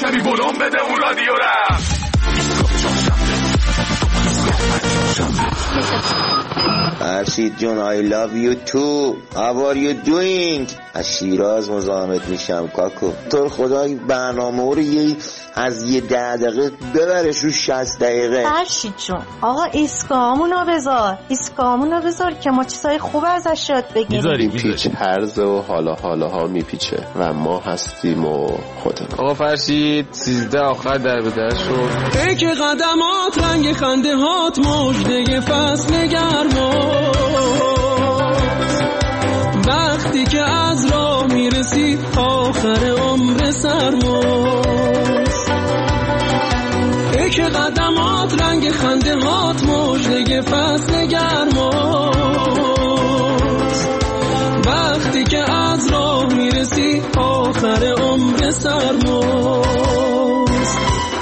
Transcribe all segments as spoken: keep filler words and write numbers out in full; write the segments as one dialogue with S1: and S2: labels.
S1: کمی بلوم بده اون رادیو را.
S2: فرشید جون I love you too. How are you doing؟ از شیراز مزاحمت میشم کاکو. تو خدای برنامه رو یه از یه ده دقیقه ببرش رو شصت دقیقه.
S3: فرشید جون آقا ایسکامونو بذار ایسکامونو بذار که ما چیزای خوب ازش یاد بگیریم.
S4: پیچ هرز و حالا حالا ها میپیچه و ما هستیم و خودمون.
S5: آقا فرشید سیزده آخر در به در شد.
S6: ای که قدمات رنگ خنده هات مژده فصل گرما، وقتی که از راه میرسی آخر عمر سرماست. ای که قدمات رنگ خنده هات مژده فصل گرماست، وقتی که از راه میرسی آخر عمر سرماست.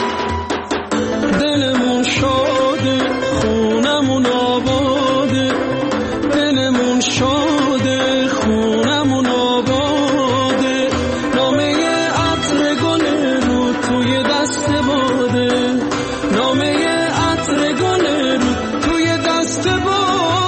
S6: دلمون شاده خونمون آباده، دلمون شاده خونمون آباده، نامه عطر گل رو توی دست باده، نامه عطر گل رو توی دست باده.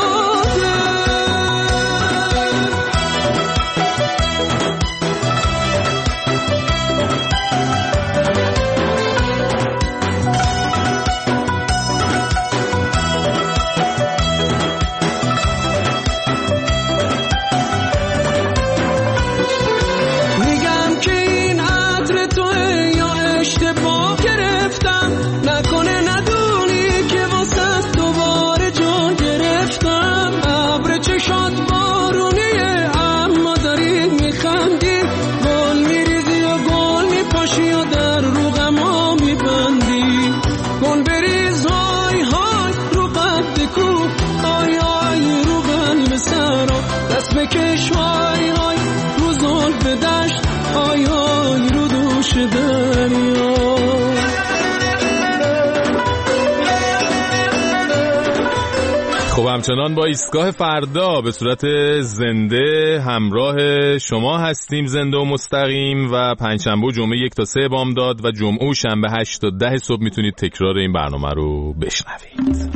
S7: خب همچنان با ایستگاه فردا به صورت زنده همراه شما هستیم، زنده و مستقیم، و پنجشنبه و جمعه یک تا سه بامداد و جمعه و شنبه هشت تا ده صبح میتونید تکرار این برنامه رو بشنوید.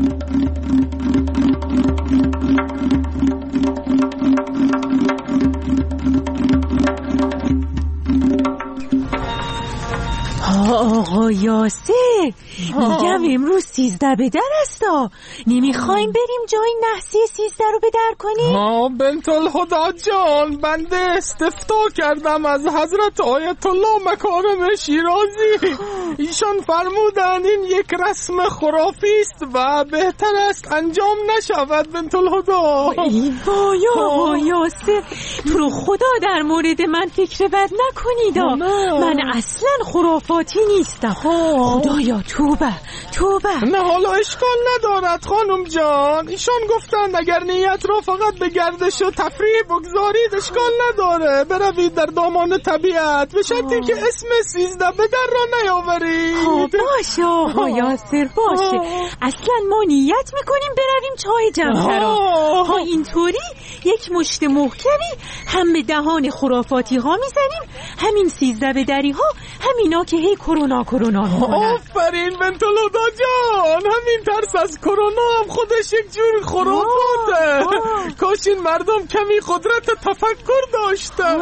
S8: آقا یاسر میگم امروز سیزده به در استا، نمیخوایم بریم جای نحسی سیزده رو به در کنیم؟
S9: ها بنت الهدا جان، بنده استفتا کردم از حضرت آیت الله مکارم شیرازی. ایشان فرمودن این یک رسم خرافی است و بهتر است انجام نشود بنت الهدا.
S8: ای وای آقا یاسر، تو رو خدا در مورد من فکر بد نکنید، من اصلا خرافاتی نیستم. خدایا توبه توبه.
S9: نه حالا اشکال ندارد خانم جان، ایشان گفتند اگر نیت را فقط به گردش و تفریح بگذارید اشکال نداره، بروید در دامان طبیعت، به شرطی که اسم سیزده به در را نیاورید.
S8: خب باشه آقا یاسر باشه، اصلا ما نیت میکنیم برویم چای جمترا. ها اینطوری یک مشت محکمی هم به دهان خرافاتی ها میزنیم، همین سیزده به دری ها همینا که هی کرونا کرونا میکنن.
S9: آفرین بنت الهدا جان، همین ترس از کرونا هم خودش یک جور خرافاته. کاش این مردم کمی قدرت تفکر داشتن.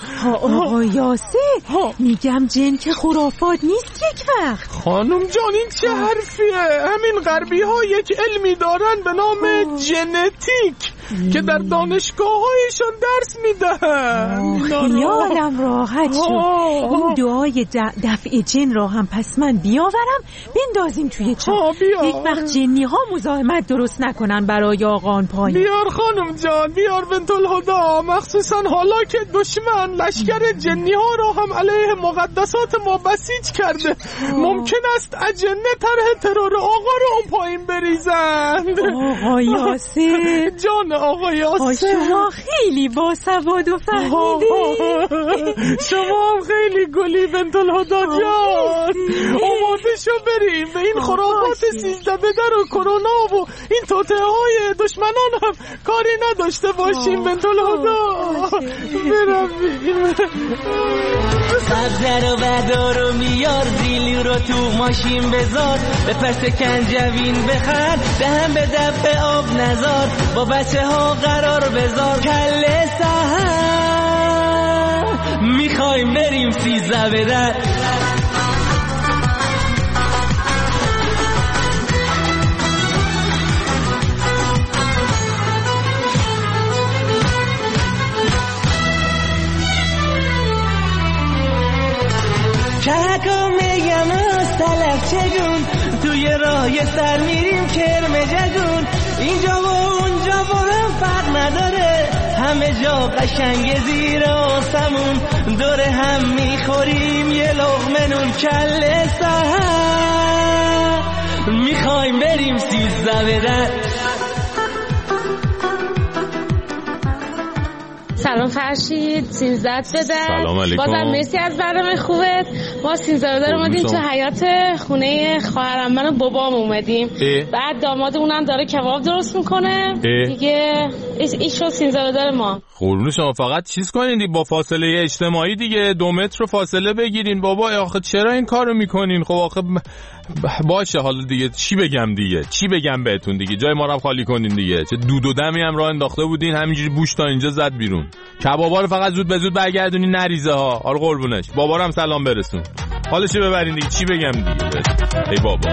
S8: آقا یاسر میگم جن که خرافات نیست یک وقت.
S9: خانم جان این چه حرفیه؟ همین غربی ها یک علمی دارن به نام ژنتیک که در دانشگاه هایشان درس میدهن.
S8: خیالم راحت شد. این دعای دفع جن را هم پس من بیاورم بندازیم توی چاه، یک وقت جنی ها مزاحمت درست نکنن برای آقان پایین.
S9: بیار خانم جان بیار بنت الهدا، مخصوصا حالا که دشمن لشکر جنی ها را هم علیه مقدسات ما بسیج کرده. ممکن است اجنه طرح ترور آقا را اون پایین بریزند.
S8: آقا یاسر
S9: جان آقا یاسر،
S8: شما خیلی باسواد و فهمیده.
S9: شما هم خیلی گلی بنت الهدا جان. آماده شو بریم به این خرافات سیزده به در و کرونا و این توطئه های دشمنان هم کاری نداشته باشیم بنت الهدا. برویم.
S10: سبزه رو بدار و میار زیلی رو تو ماشین بذار به پس کنجوین بخر دهم به دفع آب نزار با بچه ها قرار بذار کله سهر میخوایم بریم سیزده بدر چهکا میگم از طلب چگون توی راه سر میریم کرم جگون اینجا و اونجا با هم فرق نداره همه جا قشنگ زیر آسمون دور هم میخوریم یه لقمه نون کله سهر میخوایم بریم سیزده بدر
S11: سلام فرشید سیزده بدر
S7: سلام علیکم
S11: بازم مرسی از برنامه خوبت ما سیزده بدر اومدیم تو حیات خونه خواهرم من و بابام اومدیم بعد دامادمونم داره کباب درست میکنه دیگه این شد سیزده بدر ما
S7: قربون شما فقط چیز کنین با فاصله اجتماعی دیگه دو متر فاصله بگیرین بابا آخه چرا این کارو میکنین خب آخه باشه حالا دیگه چی بگم دیگه چی بگم بهتون دیگه جای ما رو خالی کنین دیگه چه دود و دمی هم راه انداخته بودین همینجوری بوش تا اینجا زد بیرون کبابا رو فقط زود به زود برگردونین نریزه ها حالا قربونش بابا رو هم سلام برسون حالشو ببرین دیگه چی بگم دیگه ای بابا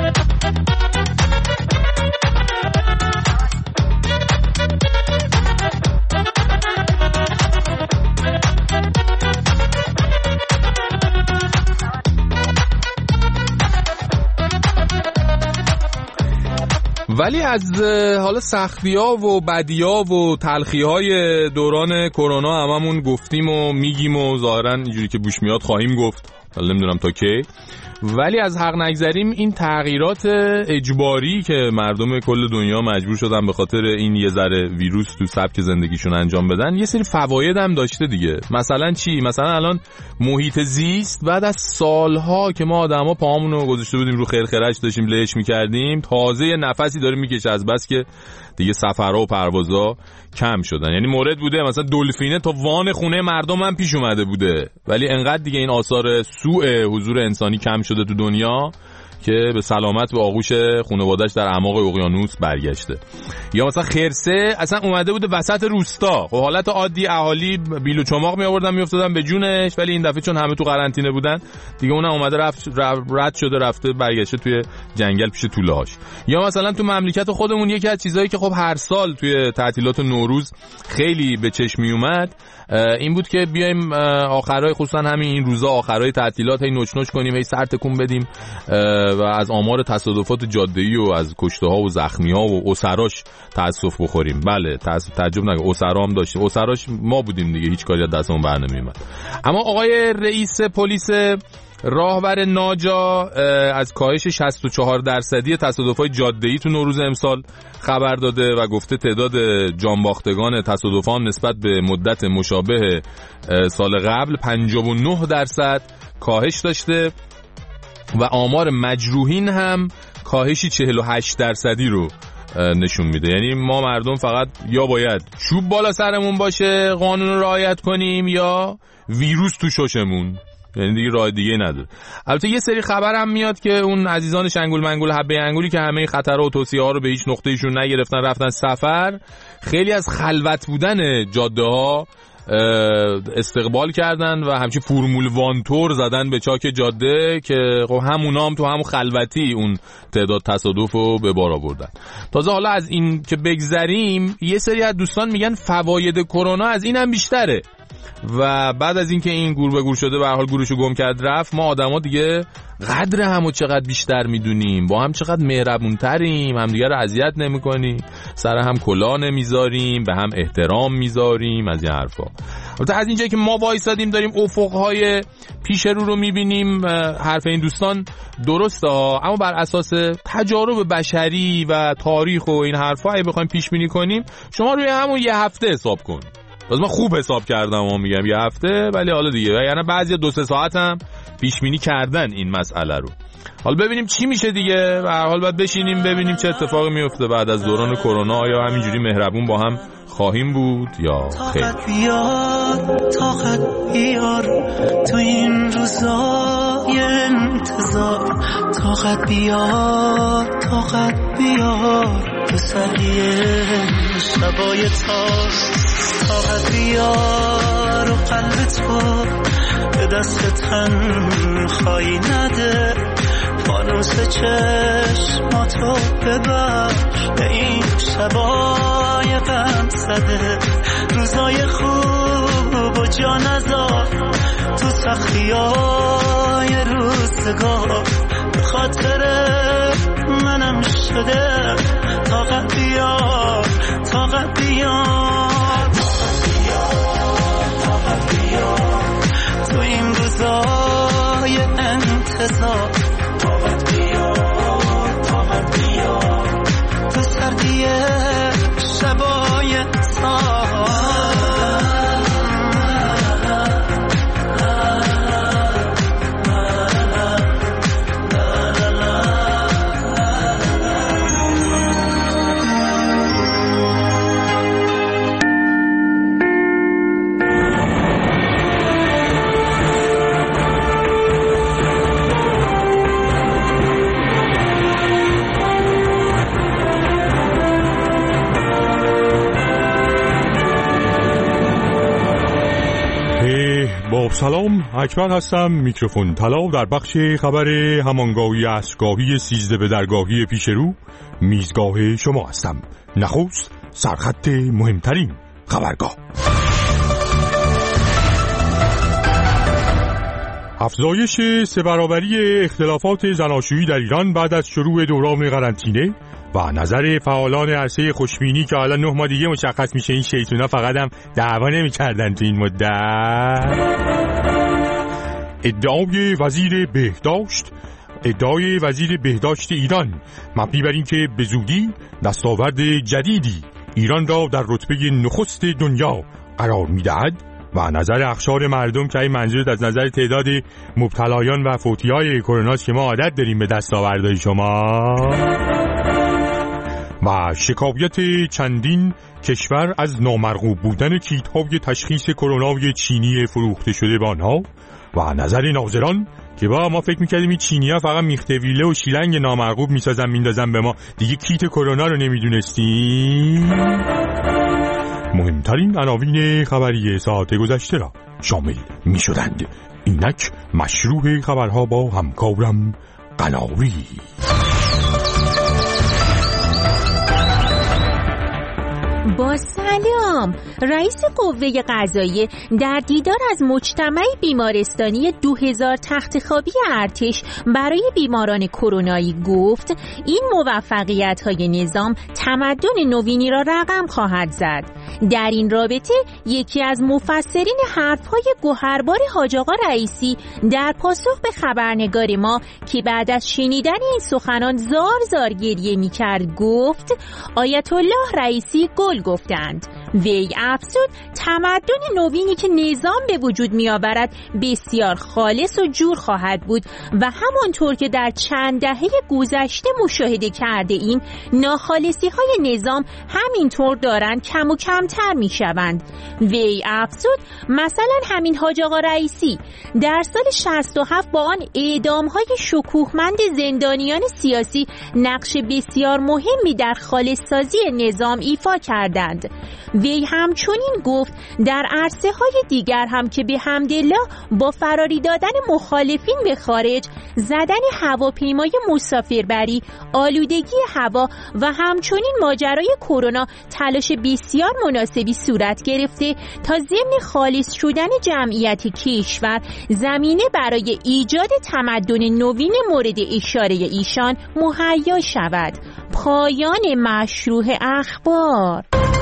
S7: ولی از حالا سختی‌ها و بدی‌ها و تلخی‌های دوران کرونا هممون گفتیم و میگیم و ظاهراً اینجوری که بوش میاد خواهیم گفت حالا نمیدونم تا کی ولی از حق نگذریم این تغییرات اجباری که مردم کل دنیا مجبور شدن به خاطر این یه ذره ویروس تو سبک زندگیشون انجام بدن یه سری فواید هم داشته دیگه مثلا چی؟ مثلا الان محیط زیست بعد از سالها که ما آدما پاهامون رو گذاشته بودیم رو خرخرش داشتیم لهش میکردیم تازه یه نفسی داره میکشه از بس که دیگه سفرها و پروازها کم شدن یعنی مورد بوده مثلا دلفینه تا وان خونه مردم هم پیش اومده بوده ولی انقدر دیگه این آثار سوء حضور انسانی کم شده تو دنیا که به سلامت به آغوش خانواده‌اش در اعماق اقیانوس برگشته یا مثلا خرسه اصلا اومده بوده وسط روستا خب حالت عادی اهالی بیل و چماق می آوردن میافتادن به جونش ولی این دفعه چون همه تو قرنطینه بودن دیگه اونم اومده رفت رد شده رفته برگشته توی جنگل پیش توله‌هاش یا مثلا تو مملکت خودمون یکی از چیزایی که خب هر سال توی تعطیلات نوروز خیلی به چشم می اومد این بود که بیایم آخرای خصوصا همین این روزا آخرای تعطیلات هی نوچ نوچ کنیم هی سر تکون بدیم و از آمار تصادفات جاده‌ای و از کشته‌ها و زخمی‌ها و اسراش تأسف بخوریم بله تعجب نکن اسرا هم داشتیم اسراش ما بودیم دیگه هیچ کاری از دستمون بر نمیومد اما آقای رئیس پلیس راهور ناجا از کاهش شصت و چهار درصدی تصادفات جاده‌ای تو نوروز امسال خبر داده و گفته تعداد جانباختگان تصادفان نسبت به مدت مشابه سال قبل پنجاه و نه درصد کاهش داشته و آمار مجروحین هم کاهشی چهل و هشت درصدی رو نشون میده یعنی ما مردم فقط یا باید چوب بالا سرمون باشه قانون رو رعایت کنیم یا ویروس تو ششمون یعنی دیگه راه دیگه نداره البته یه سری خبر هم میاد که اون عزیزان شنگول منگول حبه انگولی که همه خطرها و توصیه‌ها رو به هیچ نقطه‌ایشون نگرفتن رفتن سفر خیلی از خلوت بودن جاده‌ها استقبال کردن و همچین فرمول وانتور زدن به چاک جاده که خب همونا هم تو همون خلوتی اون تعداد تصادف رو به بار آوردن تازه حالا از این که بگذریم یه سری از دوستان میگن فواید کرونا از این هم بیشتره و بعد از اینکه این گور به گور شده به هر حال گورشو گم کرد رفت ما آدما دیگه قدر همو چقدر بیشتر میدونیم با هم چقدر مهربونتریم هم دیگه رو اذیت نمیکنیم سر هم کلاه نمیذاریم به هم احترام میذاریم از این حرفا البته از اینجایی که ما وایسادیم داریم افقهای پیش رو رو میبینیم حرف این دوستان درسته ها اما بر اساس تجارب بشری و تاریخ و این حرفا اگه بخوایم پیش بینی کنیم شما روی همون یه هفته حساب کن باز من خوب حساب کردم و میگم یه هفته ولی حالا دیگه یعنی بعضی دو سه ساعت هم پیش بینی کردن این مسئله رو حالا ببینیم چی میشه دیگه و هر حال باید بشینیم ببینیم چه اتفاقی میفته بعد از دوران کرونا یا همینجوری مهربون با هم خواهیم بود یا خیر؟
S10: طاقت بیار طاقت بیار تو این روزای انتظار، طاقت بیار طاقت بیار تو سریع شبای تار، طاقت بیار و قلب تو به دست تنهایی نده، فانوس چشماتو ببخش به این شبای غم زده، روزای خوب و جا نذار تو سختیای روزگار، به خاطر منم شده طاقت بیار طاقت بیار طاقت بیار تو این روزای انتظار، طاقت بیار طاقت بیار تو سردی شبای تار.
S12: سلام، اکبر هستم. میکروفون طلا در بخش خبر همانگاهی عصرگاهی سیزده به درگاهی پیش رو میزگاه شما هستم. نخست سرخط مهمترین خبرگاه. افزایش سه برابری اختلافات زناشویی در ایران بعد از شروع دوران قرنطینه و نظر فعالان عرصه خوشبینی که حالا نه ماه دیگه مشخص میشه این شیطونا فقط هم دعوا نمی‌کردن تو این مدت. ادعای وزیر بهداشت ادعای وزیر بهداشت ایران مبنی بر اینکه به زودی دستاورد جدیدی ایران را در رتبه نخست دنیا قرار می‌دهد و نظر اخشار مردم که این منظور از نظر تعداد مبتلایان و فوتی‌های کرونا که ما عادت داریم به دستاوردهای شما، و شکایت چندین کشور از نامرغوب بودن کیت‌های تشخیص کرونای چینی فروخته شده به آنها و نظر ناظران که با ما فکر می‌کردیم این چینی‌ها فقط میختویله و شیلنگ نامرغوب میسازن میندازن به ما، دیگه کیت کرونا رو نمیدونستیم. مهمترین عناوین خبری ساعت گذشته را شامل می‌شدند. اینک مشروع خبرها با همکارم قناری.
S8: با سلام، رئیس قوه قضاییه در دیدار از مجتمع بیمارستانی دو هزار تخت خوابی ارتش برای بیماران کرونایی گفت این موفقیت‌های نظام تمدن نوینی را رقم خواهد زد. در این رابطه یکی از مفسرین حرف‌های گوهربار حاج آقا رئیسی در پاسخ به خبرنگار ما که بعد از شنیدن این سخنان زار زار گریه می‌کرد گفت آیت الله رئیسی گل گفتند. وی افزود تمدن نوینی که نظام به وجود می‌آورد بسیار خالص و جور خواهد بود و همانطور که در چند دهه گذشته مشاهده کرده ایم ناخالصی‌های نظام همینطور دارند کم و کمتر می‌شوند. وی افزود مثلا همین حاج آقا رئیسی در سال شصت و هفت با آن اعدام‌های شکوهمند زندانیان سیاسی نقش بسیار مهمی در خالص‌سازی نظام ایفا کردند. وی همچنین گفت در عرصه‌های دیگر هم که به حمدالله با فراری دادن مخالفین به خارج، زدن هواپیمای مسافربری، آلودگی هوا و همچنین ماجرای کرونا تلاش بسیار مناسبی صورت گرفته تا ضمن خالص شدن جمعیت کشور زمینه برای ایجاد تمدن نوین مورد اشاره ایشان مهیا شود. پایان مشروع اخبار.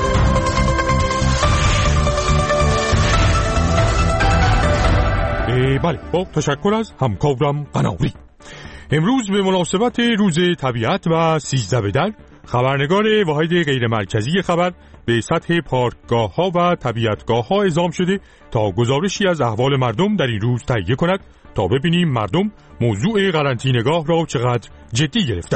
S12: بله، با تشکر از همکارم قناری. امروز به مناسبت روز طبیعت و سیزده به در، خبرنگار واحد غیر مرکزی خبر به سطح پارکگاه ها و طبیعتگاه ها اعزام شده تا گزارشی از احوال مردم در این روز تهیه کند تا ببینیم مردم موضوع قرنطینه‌گاه را چقدر جدی گرفتند.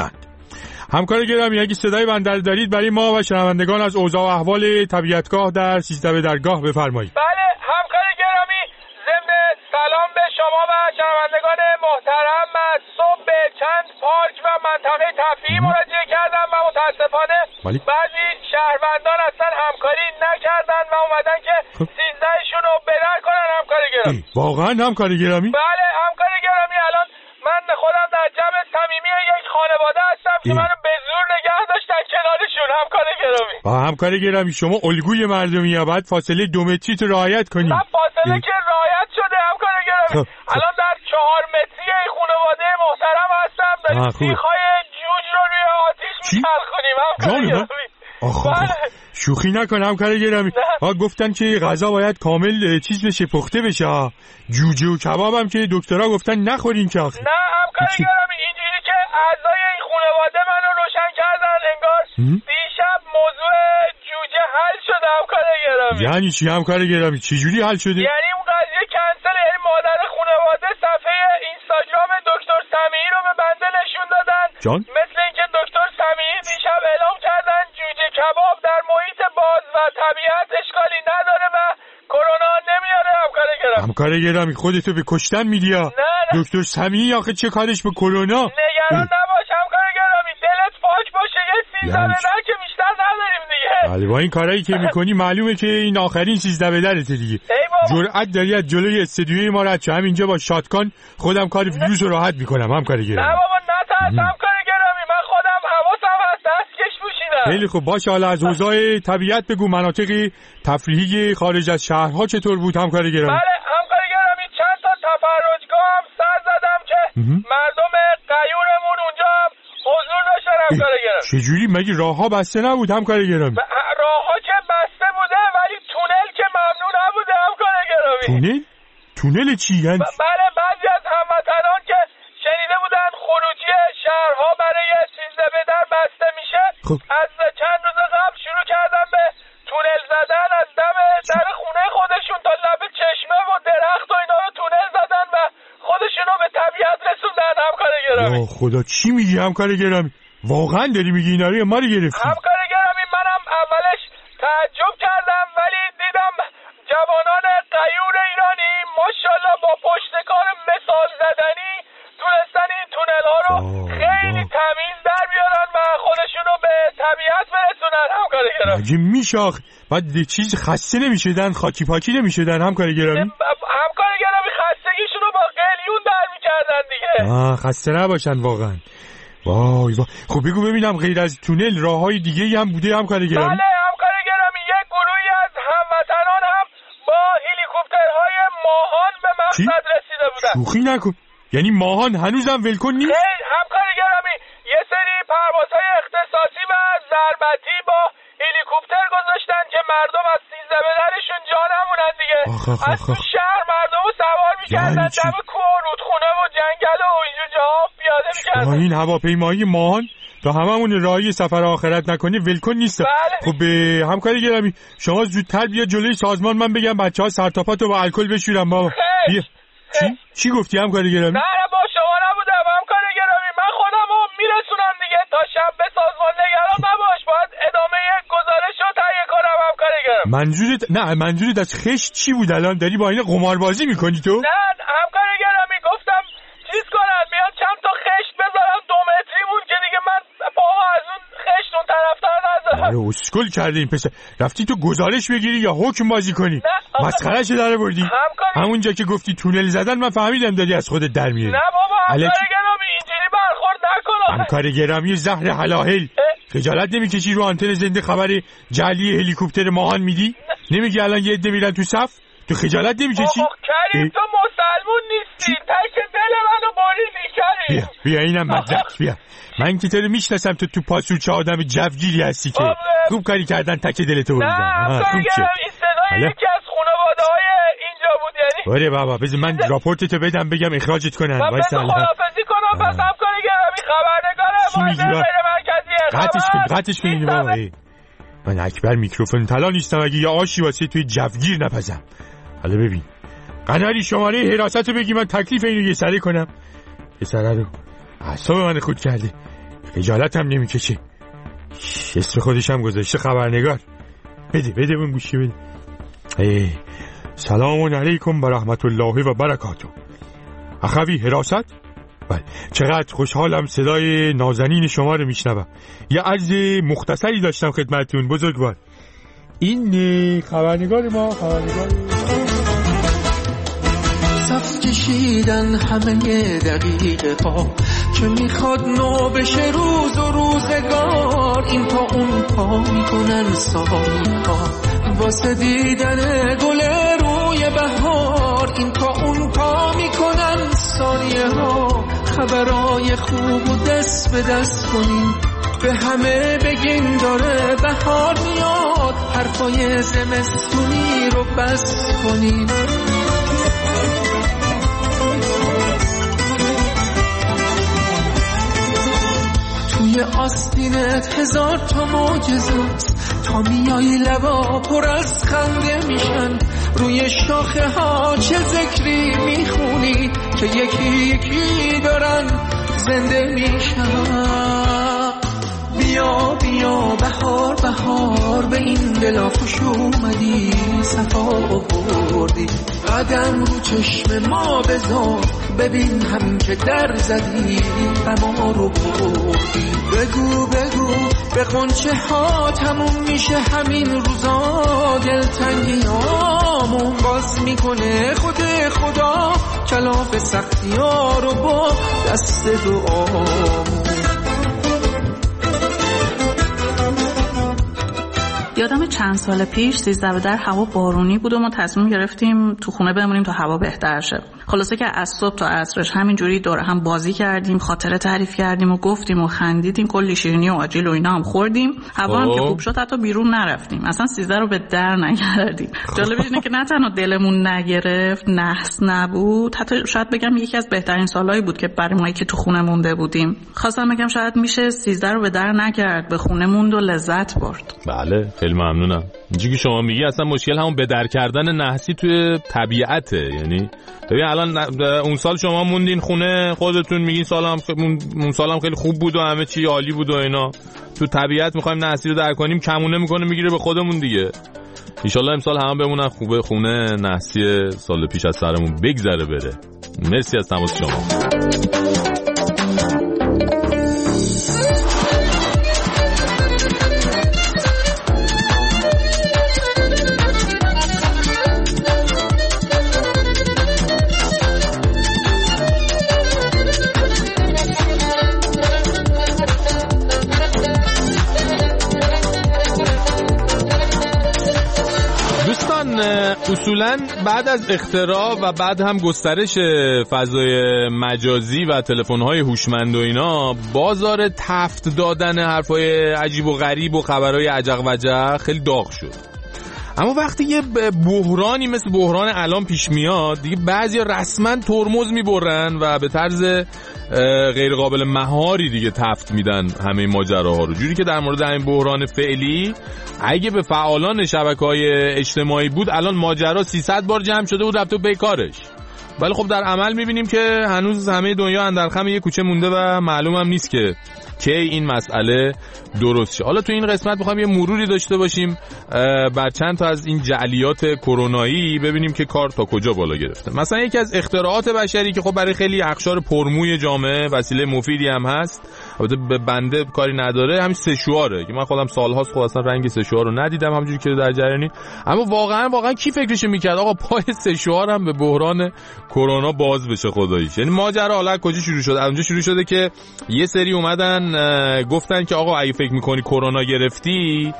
S12: همکار گرامی اگه صدای بنده رو دارید برای ما و شنوندگان از اوضاع و احوال طبیعتگاه در سیزده به درگاه بفرمایید.
S13: بله همکار گرامی، ضمن سلام به شما و شنوندگان محترم، از صبح به چند پارک و منطقه تفریحی مراجعه کردم و متاسفانه بله. بعضی شهروندان اصلا همکاری نکردن و اومدن که سیزدهشون رو بدر کنن. همکار گرامی
S12: واقعا همکار گرامی؟
S13: بله همکار گرامی، الان من خودم در جمع صمیمی یک خانواده هستم که منو به زور نگه داشتن کنارشون. همکار گرامی
S12: با همکار گرامی شما الگوی مردمی یا باید فاصله دو متری تو رعایت کنید.
S13: نه فاصله اه. که رعایت شده همکار گرامی. خب. الان در چهار متری این خانواده محترم هستم، داریم سیخ‌های جوج رو روی آتیش می‌چرخونیم. همکار گرامی
S12: آخ آخ شوخی نکن همکار گرامی. ها گفتن که غذا باید کامل چیز بشه، پخته بشه. جوجه و کباب هم که دکترها گفتن نخورین که آخه.
S13: نه همکار گرامی، اینجوری که اعضای این خانواده منو روشن کردن انگار دیشب موضوع جوجه حل شده. همکار گرامی
S12: یعنی چی همکار گرامی؟ چه جوری حل شده؟
S13: یعنی اون قضیه کنسل. یعنی مادر خانواده صفحه اینستاگرام دکتر سمیعی رو به بنده نشون دادن
S12: جان؟
S13: مثل اینکه دکتر سمیعی دیشب اعلام کردن جوجه کباب در محیط باز و طبیعت اشکالی نداره و کرونا نمیاره. همکار گرامی
S12: همکار گرامی خودتو به کشتن میدی ها. دکتر سمیعی آخه چه کارش به کرونا؟
S13: نگران نباش همکار گرامی، دلت پاک باشه، یه سیزده بدر که بیشتر نداریم دیگه.
S12: بله با این کارهایی که میکنی معلومه که این آخرین سیزده بدرته دیگه. جرأت داری از جلوی استدیوی ما رد شو. همینجا با شاتگان خودم کار ویروس رو راحت میکنم همکار گرامی.
S13: نه بابا نترس همکار گرامی، من خودم حواسم هست، دستکش پوشیدم.
S12: خیلی خوب باشه. حالا از اوضاع طبیعت بگو، مناطق تفریحی خارج از شهرها چطور بود همکار گرامی؟
S13: بله همکار گرامی، چند تا تفرجگاه هم سر زدم که مردم غیورمون اونجا هم حضور داشتن. همکار گرامی
S12: چجوری؟ مگه راهها بسته نبود همکار گرامی؟
S13: راهها که بسته بوده ولی تونل که ممنوع نبوده. همکار گرامی
S12: تونل؟ تونل چی یعنی؟
S13: بله بعضی از هموطنان که شنیده بودن خروجی شهرها برای سیزده بدر بسته میشه خب. از چند روز قبل شروع کردن به تونل زدن از دم در خونه خودشون تا لب چشمه و درخت و اینا رو تونل زدن و خودشونو به طبیعت رسوندن. همکار گرامی
S12: خدا چی میگی همکار گرامی؟ واقعا داری میگی اینا رو ما رو گرفتی؟
S13: همکار گرامی منم اولش تعجب کردم ولی دیدم جوانان غیور ایرانی ماشاءالله با پشتکار مثال زدنی تونستن این تونل ها رو خیلی تمیز در بیارن و خودشونو به طبیعت برسونن. همکار گرامی
S12: مگه میشاخ بعد چیز خسته نمیشدن، خاکی پاکی نمیشدن همکار گرامی؟
S13: همکار گرامی خستگیشونو با قلیون در میکردن دیگه.
S12: آه خسته نباشن واقعا. وای وای خب بگو ببینم غیر از تونل راههای دیگه هم بوده همکار گرامی؟
S13: بله همکار گرامی، یک گروهی از هموطنان هم با هلیکوپترهای ماهان به مقصد رسیده بودن.
S12: شوخی نکن، یعنی ماهان هنوزم ولکن نیست؟
S13: خیلی همکار گرامی، یه سری پروازهای اختصاصی و ضربتی با هلیکوپتر گذاشتن که مردم از سیزده بدرشون جا نمونن دیگه.
S12: آخ آخ آخ
S13: از شهر مردم رو سوار میکردن دم کوه و رودخونه و جنگل و اینجور جاها پیاده میکردن.
S12: این هواپیمایی ماهان تا هممون راهی سفر آخرت نکنه ولکن نیست.
S13: بله.
S12: خب به همکار گرامی شما زودتر بیا جلوی سازمان، من بگم بچه‌ها سرتاپاتو با الکل بشورن بابا. بیا. چی چی گفتی همکار گرامی؟
S13: نه با شما نبودم همکار گرامی، من خودمو میرسونم دیگه تا شب به سازمان. نگران نباش، باید ادامه گزارش رو تهیه کنم همکار گرامی.
S12: منظورت نه منظورت از خشت چی بود؟ الان داری با این قماربازی میکنی تو؟
S13: نه همکار گرامی گفتم چیز کنن بیان چند تا خشت بذارم دو متریمون که دیگه من پاها از اون خشت اون طرفتر نذارم.
S12: آره اسکل کرده این پسر. رفتی تو گزارش بگیری یا حکم بازی کنی؟ مسخرهش در آوردی. همونجا که گفتی تونل زدن من فهمیدم داری از خودت در میاری.
S13: نه بابا همکار گرامی اینجوری برخورد نکن.
S12: همکار گرامی زهر حلاحل، خجالت نمیکشی رو آنتن زنده خبر جعلی هلیکوپتر ماهان میدی؟ نمیگی الان یه عده میرن تو صف؟ تو خجالت نمیکشی؟
S13: آخ کریم تو مسلمون نیستی، تک دل منو بریدی کریم.
S12: بیا بیا اینم مدرک بیا. من که تو رو میشناسم، تو تو پاسوچه آدم جوگیری هستی که خوب کاری کردن تک دلتو بریدن.
S13: نه همکار گرامی این صدای یکی از خانواده‌های اینجا بود یعنی.
S12: آره بابا بذار من راپورتتو بدم بگم اخراجت کنن.
S13: وایس الله خدافظی کنم. پس همکار گرامی خبرنگار ماجرای مرکزی
S12: قطعش کن قطعش کن بابا. من اکبر میکروفون طلا نیستم اگه یه آشی واسه توی جوگیر نپزم. حالا ببین قناری شماره حراستو بگی من تکلیف اینو یه سره کنم. یه سره رو اعصاب من خود کرده. خجالت هم نمیکشه. اسم خودش هم گذاشته خبرنگار. بده بده اون گوشی بده. ای سلام علیکم و رحمت الله و برکاته. اخوی حراست؟ بله چقدر خوشحالم صدای نازنین شما رو میشنوم. یه عرض مختصری داشتم خدمتتون بزرگوار. این خبرنگار ما خبرنگار
S6: صف کشیدن همه دقیقه ها که میخواد نو بشه روز و روزگار. این تا اون پا میکنن ثانیه ها واسه دیدن گل روی بهار. این تا اون پا میکنن ثانیه ها. خبرای خوب و دست به دست کنین به همه بگین داره بهار میاد. حرفای زمستونی رو بس کنین. توی آستینت هزار تا معجزات تا میای لبا پر از خنده میشن. روی شاخه ها چه ذکری میخونی که یکی یکی دارن زنده میشن. بیا بیا بهار بهار به این دلا خوش اومدی صفا آوردی. قدم رو چشم ما بذار ببین هم که در زدی غما رو بردی. بگو بگو به غنچه ها تموم میشه همین روزا. دلتنگیامون باز میکنه خود خدا کلاف سختی ها رو با دست دعامون.
S14: یادم چند سال پیش سیزده به در هوا بارونی بود و ما تصمیم گرفتیم تو خونه بمونیم تا هوا بهتر شه. خلاصه که از صبح تا عصرش همینجوری دور هم بازی کردیم، خاطره تعریف کردیم و گفتیم و خندیدیم، کلی شیرینی و آجیل و اینا هم خوردیم. هوا هم که خوب شد حتی بیرون نرفتیم، اصلا سیزده رو به در نگردیم. جالب اینه که نه تنها دلمون نگرفت، نحس نبود، حتی شاید بگم یکی از بهترین سالایی بود که برای ما که تو خونه مونده بودیم. خواستم بگم شاید میشه سیزده رو به در نگرد، به خونه موند و لذت برد.
S7: بله خیلی ممنونم. اینجوری که شما میگی اصلا مشکل همون به در کردن نحسی توی طبیعته. یعنی ببین الان اون سال شما موندین خونه خودتون میگین سالم اون سالم خیلی خوب بود و همه چی عالی بود و اینا. تو طبیعت میخوایم نحسی رو در کنیم کمونه میکنه میگیره به خودمون دیگه. ان شاءالله امسال هم بمونن خوبه خونه نحسی سال پیش از سرمون بگذره بره. مرسی از تماس شما. اصولاً بعد از اختراع و بعد هم گسترش فضای مجازی و تلفن‌های هوشمند و اینا بازار تفت دادن حرفای عجیب و غریب و خبرهای عجق وجق خیلی داغ شد. اما وقتی یه بحرانی مثل بحران الان پیش میاد دیگه بعضیا رسما ترمز میبرن و به طرز غیر قابل مهاری دیگه تفت میدن همه ماجراها رو. جوری که در مورد این بحران فعلی اگه به فعالان شبکه‌های اجتماعی بود الان ماجرا سیصد بار جمع شده بود رفته به کارش. ولی خب در عمل میبینیم که هنوز همه دنیا اندر خم یه کوچه مونده و معلوم هم نیست که کی این مسئله درست شه. حالا تو این قسمت میخوایم یه مروری داشته باشیم بر چند تا از این جعلیات کرونایی، ببینیم که کار تا کجا بالا گرفته. مثلا یکی از اختراعات بشری که خب برای خیلی اقشار پرموی جامعه وسیله مفیدی هم هست، البته به بنده کاری نداره، همین سشواره که من خودم سالهاست خب اصلا رنگ سشوار رو ندیدم همونجوری که در جریانی. اما واقعا واقعا کی فکرش میکرد آقا پای سشوار هم به بحران کرونا باز بشه خداییش. یعنی ماجرا حالا کجا شروع شده؟ اونجا شروع شده که یه سری اومدن گفتن که آقا اگه فکر میکنی کرونا گرفتی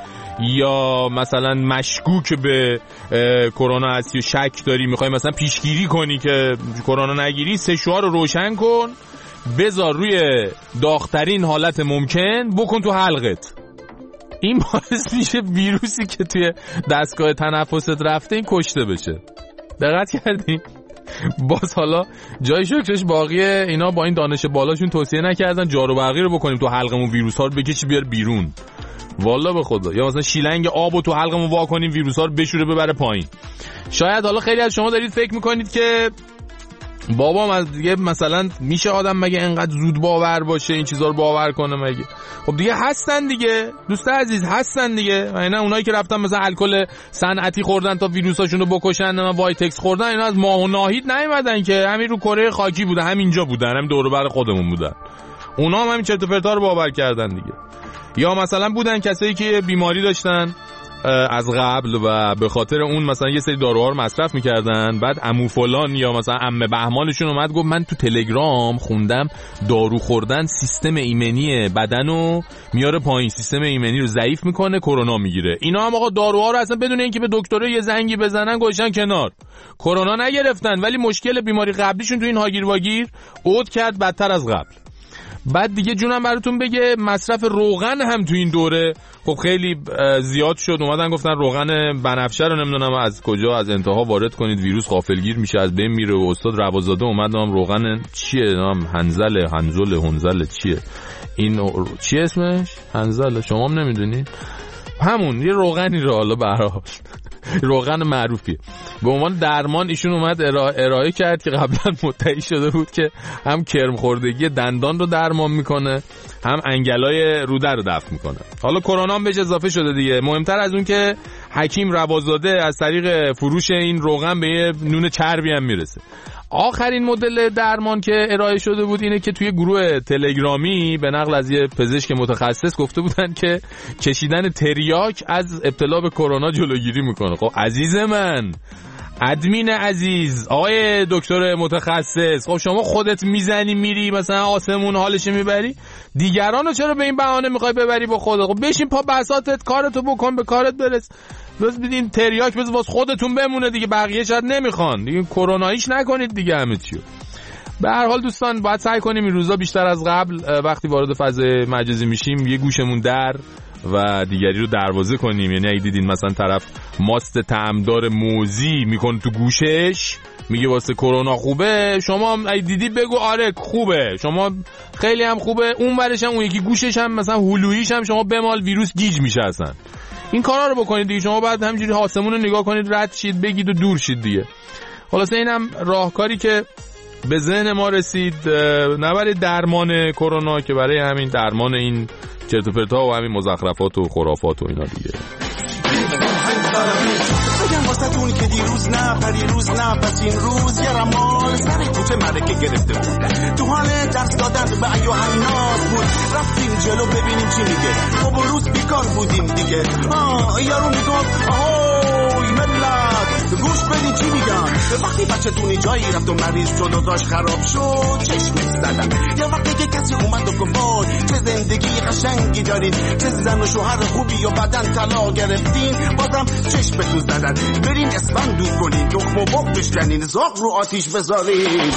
S7: یا مثلا مشکوک به کرونا هستی و شک داری میخوای مثلا پیشگیری کنی که کرونا نگیری، سشوار رو روشن کن، بذار روی داغترین حالت ممکن، بکن تو حلقت. این باعث میشه ویروسی که توی دستگاه تنفست رفته این کشته بشه. دقت کردین؟ باز حالا جای شکرش باقیه اینا با این دانش بالاشون توصیه نکردن جارو برقی رو بکنیم تو حلقمون ویروس ها رو بکشی بیار بیرون. والله به خدا. یا مثلا شیلنگ آبو تو حلقمون وا کنیم ویروس ها رو بشوره ببره پایین. شاید حالا خیلی از شما دارید فکر میکنید که بابام از دیگه مثلا میشه آدم مگه انقدر زود باور باشه این چیزا رو باور کنه مگه؟ خب دیگه هستن دیگه دوست عزیز، هستن دیگه. اینا اونایی که رفتن مثلا الکل صنعتی خوردن تا ویروساشونو بکشن، نه وایتکس خوردن، اینا از ماه و ناهید نیومدن که، همین رو کره خاکی بوده، همینجا بودن، همین دور و بر خودمون بودن. اونا هم همین چرت و پرتا رو باور کردن دیگه. یا مثلا بودن کسایی که بیماری داشتن از قبل و به خاطر اون مثلا یه سری داروها رو مصرف میکردن، بعد عمو فلان یا مثلا عمه بهمانشون اومد گفت من تو تلگرام خوندم دارو خوردن سیستم ایمنی بدنو میاره پایین، سیستم ایمنی رو ضعیف میکنه، کرونا میگیره. اینا هم آقا داروها رو اصلا بدون اینکه به دکتر یه زنگی بزنن گوشن کنار، کرونا نگرفتن، ولی مشکل بیماری قبلیشون تو این هاگیر واگیر عود کرد بدتر از قبل. بعد دیگه جونم براتون بگه مصرف روغن هم تو این دوره خب خیلی زیاد شد. اومدن گفتن روغن بنفشه رو نمیدونم از کجا از انتها وارد کنید، ویروس غافلگیر میشه از بین میره. و استاد روازاده اومد نام روغن چیه نام هنزل هنزل هنزل چیه این چیه اسمش هنزل، شما هم نمیدونید؟ همون یه روغنی رو حالا برای روغن معروفی به عنوان درمان ایشون اومد ارائه, ارائه کرد که قبلا مدعی شده بود که هم کرم خوردگی دندان رو درمان میکنه هم انگلای روده رو دفع میکنه. حالا کرونا هم بهش اضافه شده دیگه. مهمتر از اون که حکیم روازاده از طریق فروش این روغن به یه نون چربی هم میرسه. آخرین مدل درمان که ارائه شده بود اینه که توی گروه تلگرامی به نقل از یه پزشک متخصص گفته بودن که کشیدن تریاک از ابتلا به کرونا جلوگیری میکنه. خب عزیز من، ادمین عزیز، آقای دکتر متخصص، خب شما خودت میزنی میری مثلا آسمون حالش میبری، دیگرانو چرا به این بهانه میخوای ببری با خودت؟ خب بشین پا بساطت، کارتو بکن، به کارت برس. بس بدین تریاک بس واسه خودتون بمونه دیگه، بقیه شاید نمیخوان دیگه، کروناییش نکنید دیگه همه چیو. به هر حال دوستان باید سعی کنیم این روزا بیشتر از قبل وقتی وارد فضای مجازی میشیم یه گوشمون در و دیگری رو دروازه کنیم. یعنی اگه دیدین مثلا طرف ماست طعمدار موزی میکنه تو گوشش میگه واسه کرونا خوبه، شما هم اگه دیدی بگو آره خوبه، شما خیلی هم خوبه. اون ورش هم اون یکی گوشش هم مثلا هلویش هم شما بمال ویروس گیج میشه اصلا. این کارا رو بکنید دیگه. شما بعد همینجوری آسمون رو نگاه کنید، رد شید، بگید و دور شید دیگه. خلاصه اینم راهکاری که به ذهن ما رسید، نه برای درمان کرونا که برای همین درمان این چرت و پرت‌ها و همین مزخرفات و خرافات و اینا دیگه.
S15: بگم واسه تون که دیروز نه پریروز نه پس این روز یه رمال سر کوچه ملکه گرفته بود، تو حال دست دادن به ایوهن ناز بود. رفتیم جلو ببینیم چی میگه، خب اون روز بیکار بودیم دیگه. آه یارو میگفت آهوی ملت گوش بدین چی میگن. وقتی بچه تونی جایی رفت و مریض شد و داشت خراب شد چشمت زدن. یا وقتی که کسی اومد و گفت وای چه زندگی قشنگی دارین، چه زن و شوهر خوبی و بدن طلا گرفتین، بازم چشمتون زدن. برین اسفند دور کنین، دخم و بغ بشکنین، زاغ رو آتیش بذارین.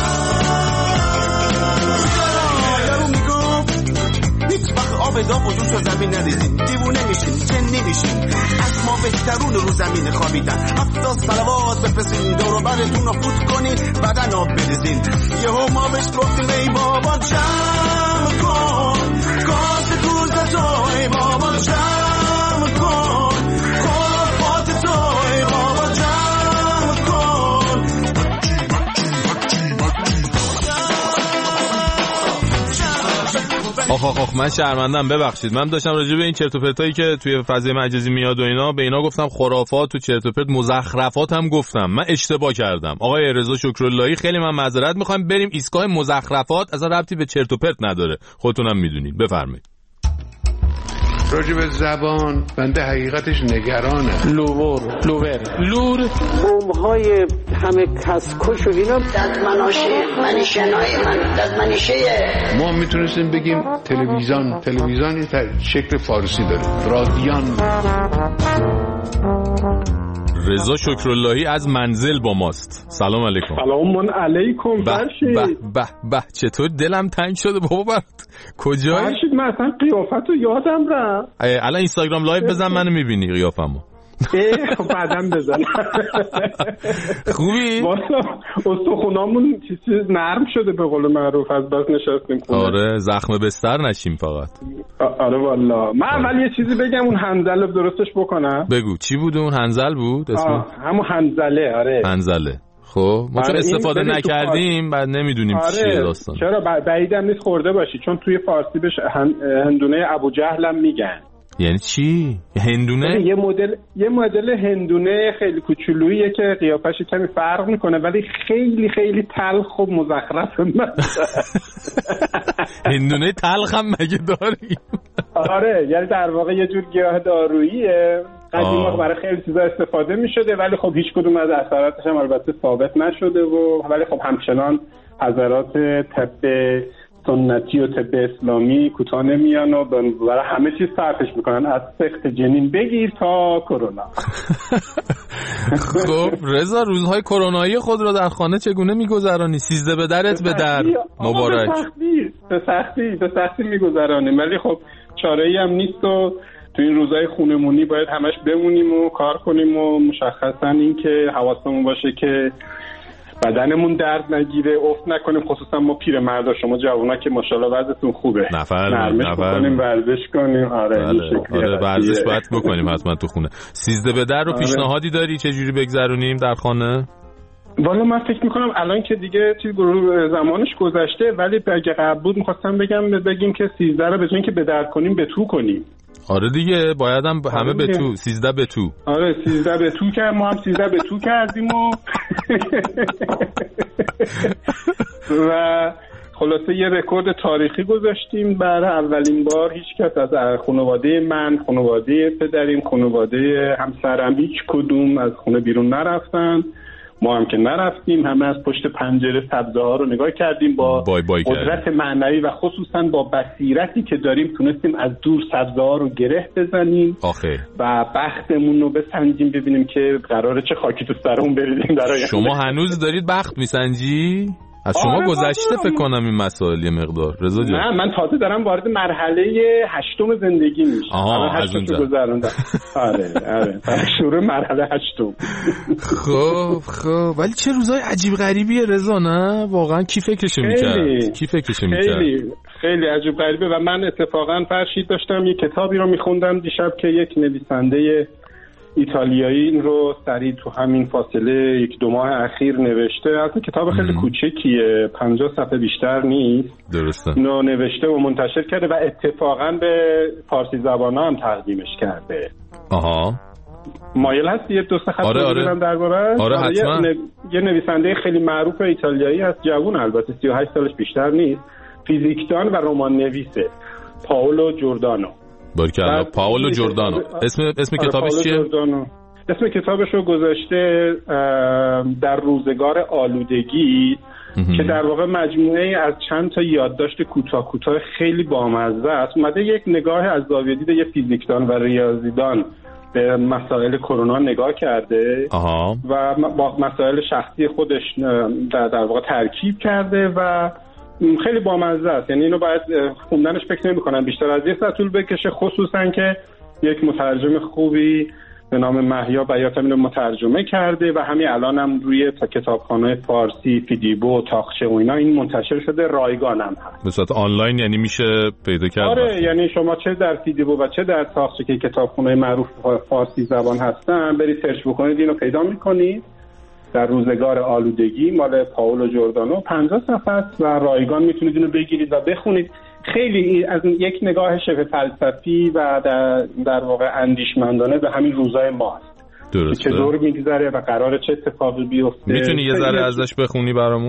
S15: یارو میگفت هیچ وقت آب داغ و دوش رو زمین نریزین، دیوونه میشین، جنی میشین، از ما بهترون رو زمین خوابیدن. هفتاد صلوات بفرستین، دور و برتون رو فوت کنین، بدن آب بریزین. یهو ما بهش گفتیم ای بابا جمع کن کاس کوزه تو، ای بابا جمع کن خرافات تو، ای بابا جمع کن.
S7: آخ آخ آخ من شرمندم، ببخشید. من داشتم راجع به این چرت و پرتایی که توی فضای مجازی میاد و اینا به اینا گفتم خرافات و چرت و پرت، مزخرفات هم گفتم. من اشتباه کردم. آقای رضا شکراللهی خیلی من معذرت میخوام. بریم ایستگاه مزخرفات، اصلا ربطی به چرت و پرت نداره، خودتونم میدونید. بفرمایید.
S16: راجع به زبان بنده حقیقتش نگرانه.
S17: لوور لوور لور بمب‌های همه کسکش و اینا
S18: ددمناشه منشنای من ددمنشه
S16: ما میتونستیم بگیم تلویزیون. تلویزیون شکل فارسی داره، رادیان.
S7: رضا شکراللهی از منزل با ماست. سلام علیکم.
S19: سلام علیکم.
S7: فرشید به به به چطور دلم تنگ شده بابا برات. کجایی؟
S19: فرشید من اصلا قیافتو یادم رفت.
S7: الان اینستاگرام لایو بزن منو میبینی قیافمو.
S19: خب بعدم بزن.
S7: خوبی؟
S19: واسه استخونامون چیز نرم شده به قول معروف، از بس نشستیم خونه.
S7: آره زخم بستر نشیم فقط.
S19: آره والا. من اول یه چیزی بگم، اون هنزله درستش بکنم.
S7: بگو چی بود اون؟ هنزل بود اسم؟
S19: همون هنزله. آره
S7: هنزله. خب ما چون استفاده نکردیم بعد نمیدونیم
S19: آره.
S7: چیه داستان.
S19: چرا بعیدم نیست خورده باشی، چون توی فارسی بهش هندونه ابوجهل هم میگن.
S7: یعنی چی؟ هندونه؟
S19: یه مدل یه مدل هندونه خیلی کوچولوییه که قیافش کمی فرق میکنه ولی خیلی خیلی تلخ و مزخرف.
S7: هندونه تلخ هم مگه داری؟
S19: آره یعنی در واقع یه جور گیاه داروییه. قدیما برای خیلی چیزا استفاده میشده ولی خب هیچ کدوم از اثراتش هم البته ثابت نشده و ولی خب همچنان حضرات طب سنتی و طب اسلامی کوتاه نمیان و برای همه چیز صرفش میکنن، از سخت جنین بگیر تا کرونا.
S7: خب رضا روزهای کرونایی خود را در خانه چگونه میگذرانی؟ سیزده به درت به در مبارک.
S19: به سختی به سختی به سختی میگذرانیم ولی خب چاره‌ای هم نیست و تو این روزهای خونمونی باید همش بمونیم و کار کنیم و مشخصا این که حواسمون باشه که بدنمون درد نگیره، افت نکنیم، خصوصا ما پیرمردا، شما جوونا که ماشاءالله وضعتون خوبه
S7: نفر
S19: نرمش
S7: نفر
S19: بکنیم، ورزش کنیم. آره
S7: بله.
S19: این شکلیه.
S7: آره ورزش باید بکنیم حتما تو خونه. سیزده به در رو آره. پیشنهادی داری چه جوری بگذرونیم در خانه؟
S19: والا من فکر میکنم الان که دیگه چیز زمانش گذشته ولی اگه قبل بود میخواستم بگم بگیم که سیزده رو به جای اینکه به در کنیم به تو کنیم.
S7: آره دیگه باید هم همه به تو، سیزده به تو.
S19: آره سیزده به تو کردیم، ما هم سیزده به تو کردیم و و خلاصه یه رکورد تاریخی گذاشتیم. برای اولین بار هیچ کس از خانواده من، خانواده پدریم، خانواده همسرم هیچ کدوم از خونه بیرون نرفتن، ما هم که نرفتیم، همه از پشت پنجره سبزه ها رو نگاه کردیم با
S7: بای بای
S19: قدرت
S7: کردیم.
S19: معنوی و خصوصا با بصیرتی که داریم تونستیم از دور سبزه ها رو گره بزنیم
S7: آخه.
S19: و بختمون رو بسنجیم ببینیم که قراره چه خاکی تو سرمون بریزیم.
S7: شما هنوز دارید بخت میسنجی؟ از شما آره گذشته فکر کنم این مسائل یه مقدار رضا جان.
S19: نه من تازه دارم وارد مرحله هشتم زندگی میشم.
S7: آها از اونجا
S19: گذروندم. آره آره شروع مرحله هشتم.
S7: خب خب ولی چه روزای عجیب غریبیه رضا، نه واقعا کی فکرش میکرد؟ کی فکرش میکرد؟
S19: خیلی خیلی عجیب غریبه و من اتفاقا فرشید داشتم یه کتابی رو میخوندم دیشب که یک نویسنده ایتالیایی این رو سریع تو همین فاصله یک دو ماه اخیر نوشته. البته کتاب خیلی کوچکیه، پنجاه صفحه بیشتر نیست.
S7: درسته.
S19: اینو نوشته و منتشر کرده و اتفاقا به فارسی زبان هم تقدیمش کرده.
S7: آها
S19: مایل هست یه دو سه خط
S7: آره آره.
S19: بگیرم درباره‌اش؟
S7: آره حتما.
S19: یه, یه نویسنده خیلی معروف ایتالیایی هست، جوون البته سی و هشت سالش بیشتر نیست، فیزیکدان و رمان نویسه، پائولو جوردانو.
S7: بارکالله. پائولو جوردانو. اسم اسم کتابش چیه؟
S19: اسم کتابش رو گذاشته در روزگار آلودگی که در واقع مجموعه از چند تا یادداشت کوتاه کوتاه خیلی بامزه است. اومده یک نگاه از زاویه دید یک فیزیکدان و ریاضیدان به مسائل کرونا نگاه کرده
S7: آها.
S19: و با مسائل شخصی خودش در, در واقع ترکیب کرده و خیلی بامزه است. یعنی اینو باید خوندنش فکر نمی‌کنم بیشتر از یه ساعت طول بکشه، خصوصا که یک مترجم خوبی به نام مهیا بیات اینو مترجمه کرده و همین الان هم روی تا کتابخانه فارسی فیدیبو و تاقچه و اینا این منتشر شده، رایگان هم هست
S7: به صورت آنلاین، یعنی میشه پیدا کرد.
S19: آره بخیر. یعنی شما چه در فیدیبو و چه در تاقچه که کتابخانه معروف فارسی زبان هستن برید سرچ بکنید اینو پیدا می‌کنید. در روزگار آلودگی مال پائولو جوردانو پنجاه صفحه است و رایگان میتونید اینو بگیرید و بخونید. خیلی از یک نگاه شبه فلسفی و در, در واقع اندیشمندانه به همین روزای ماست.
S7: درسته.
S19: چه دور میگذره و قراره چه اتفاقی بیفته.
S7: میتونی یه ذره ازش بخونی برامون؟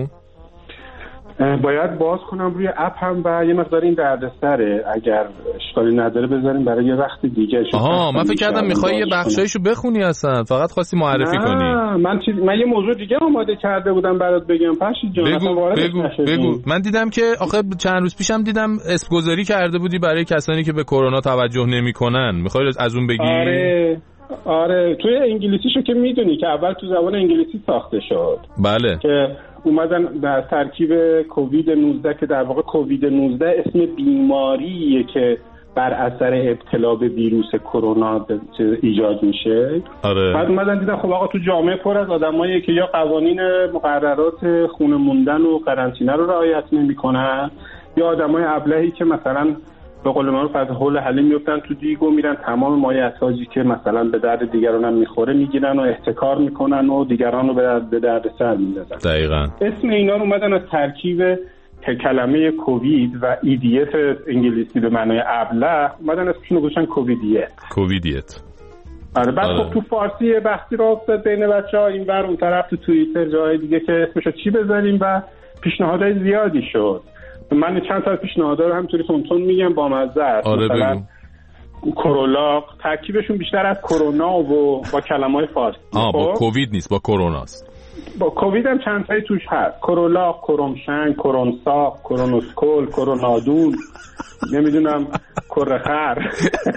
S19: باید باز کنم روی اپ هم و یه مقدار این دردسره، اگر اشکالی نداره بذاریم برای یه وقت دیگه.
S7: آها من فکر کردم میخوای یه بخشایشو بخونی، اصلا فقط خواستی معرفی
S19: نه،
S7: کنی.
S19: من چیز من یه موضوع دیگه آماده کرده بودم برات بگم. فرشید جان
S7: بگو بگو بگو. من دیدم که آخه چند روز پیشم دیدم اسم گذاری کرده بودی برای کسانی که به کرونا توجه نمیکنن، میخوای از اون بگی؟
S19: آره آره توی انگلیسیشو که میدونی که اول تو زبان انگلیسی ساخته شد.
S7: بله.
S19: که اومدن در ترکیب کووید نوزده که در واقع کووید نوزده اسم بیماریه که بر اثر ابتلا به ویروس کرونا ایجاد میشه.
S7: آره.
S19: بعد اومدن دیدن خب آقا تو جامعه پر از آدمایی که یا قوانین مقررات خونه موندن و قرنطینه رو رعایت نمیکنن یا آدمای ابلهی که مثلا به قول معروف از حول حلیم میفتن تو دیگ و میرن تمام مایعاتی که مثلا به درد دیگران هم میخوره میگیرن و احتکار میکنن و دیگران رو به درد سر میندازن.
S7: دقیقاً
S19: اسم اینا رو اومدن از ترکیب کلمه کووید و ایدیت انگلیسی به معنای ابله، اومدن اسمشون رو گذاشتن کوویدیت.
S7: کوویدیت.
S19: آره بعد خب تو فارسی بحثی را افتاد بین بچه‌ها این ور اون طرف، تو توییتر جای دیگه که اسمشو چی بذاریم و پیشنهادهای زیادی شد. من چند تا پیشنهاد رو همینطوری تونتون میگم با مزه است.
S7: آره
S19: مثلا
S7: بگو.
S19: کرولاق ترکیبشون بیشتر از کرونا و با کلمه‌های فارسی.
S7: آه با کووید نیست، با کروناست.
S19: با کووید هم چند تایی توش هست. کرولاق، کرومشنگ، کرونساق، کرونوسکول، کرونادون، نمیدونم کرخر.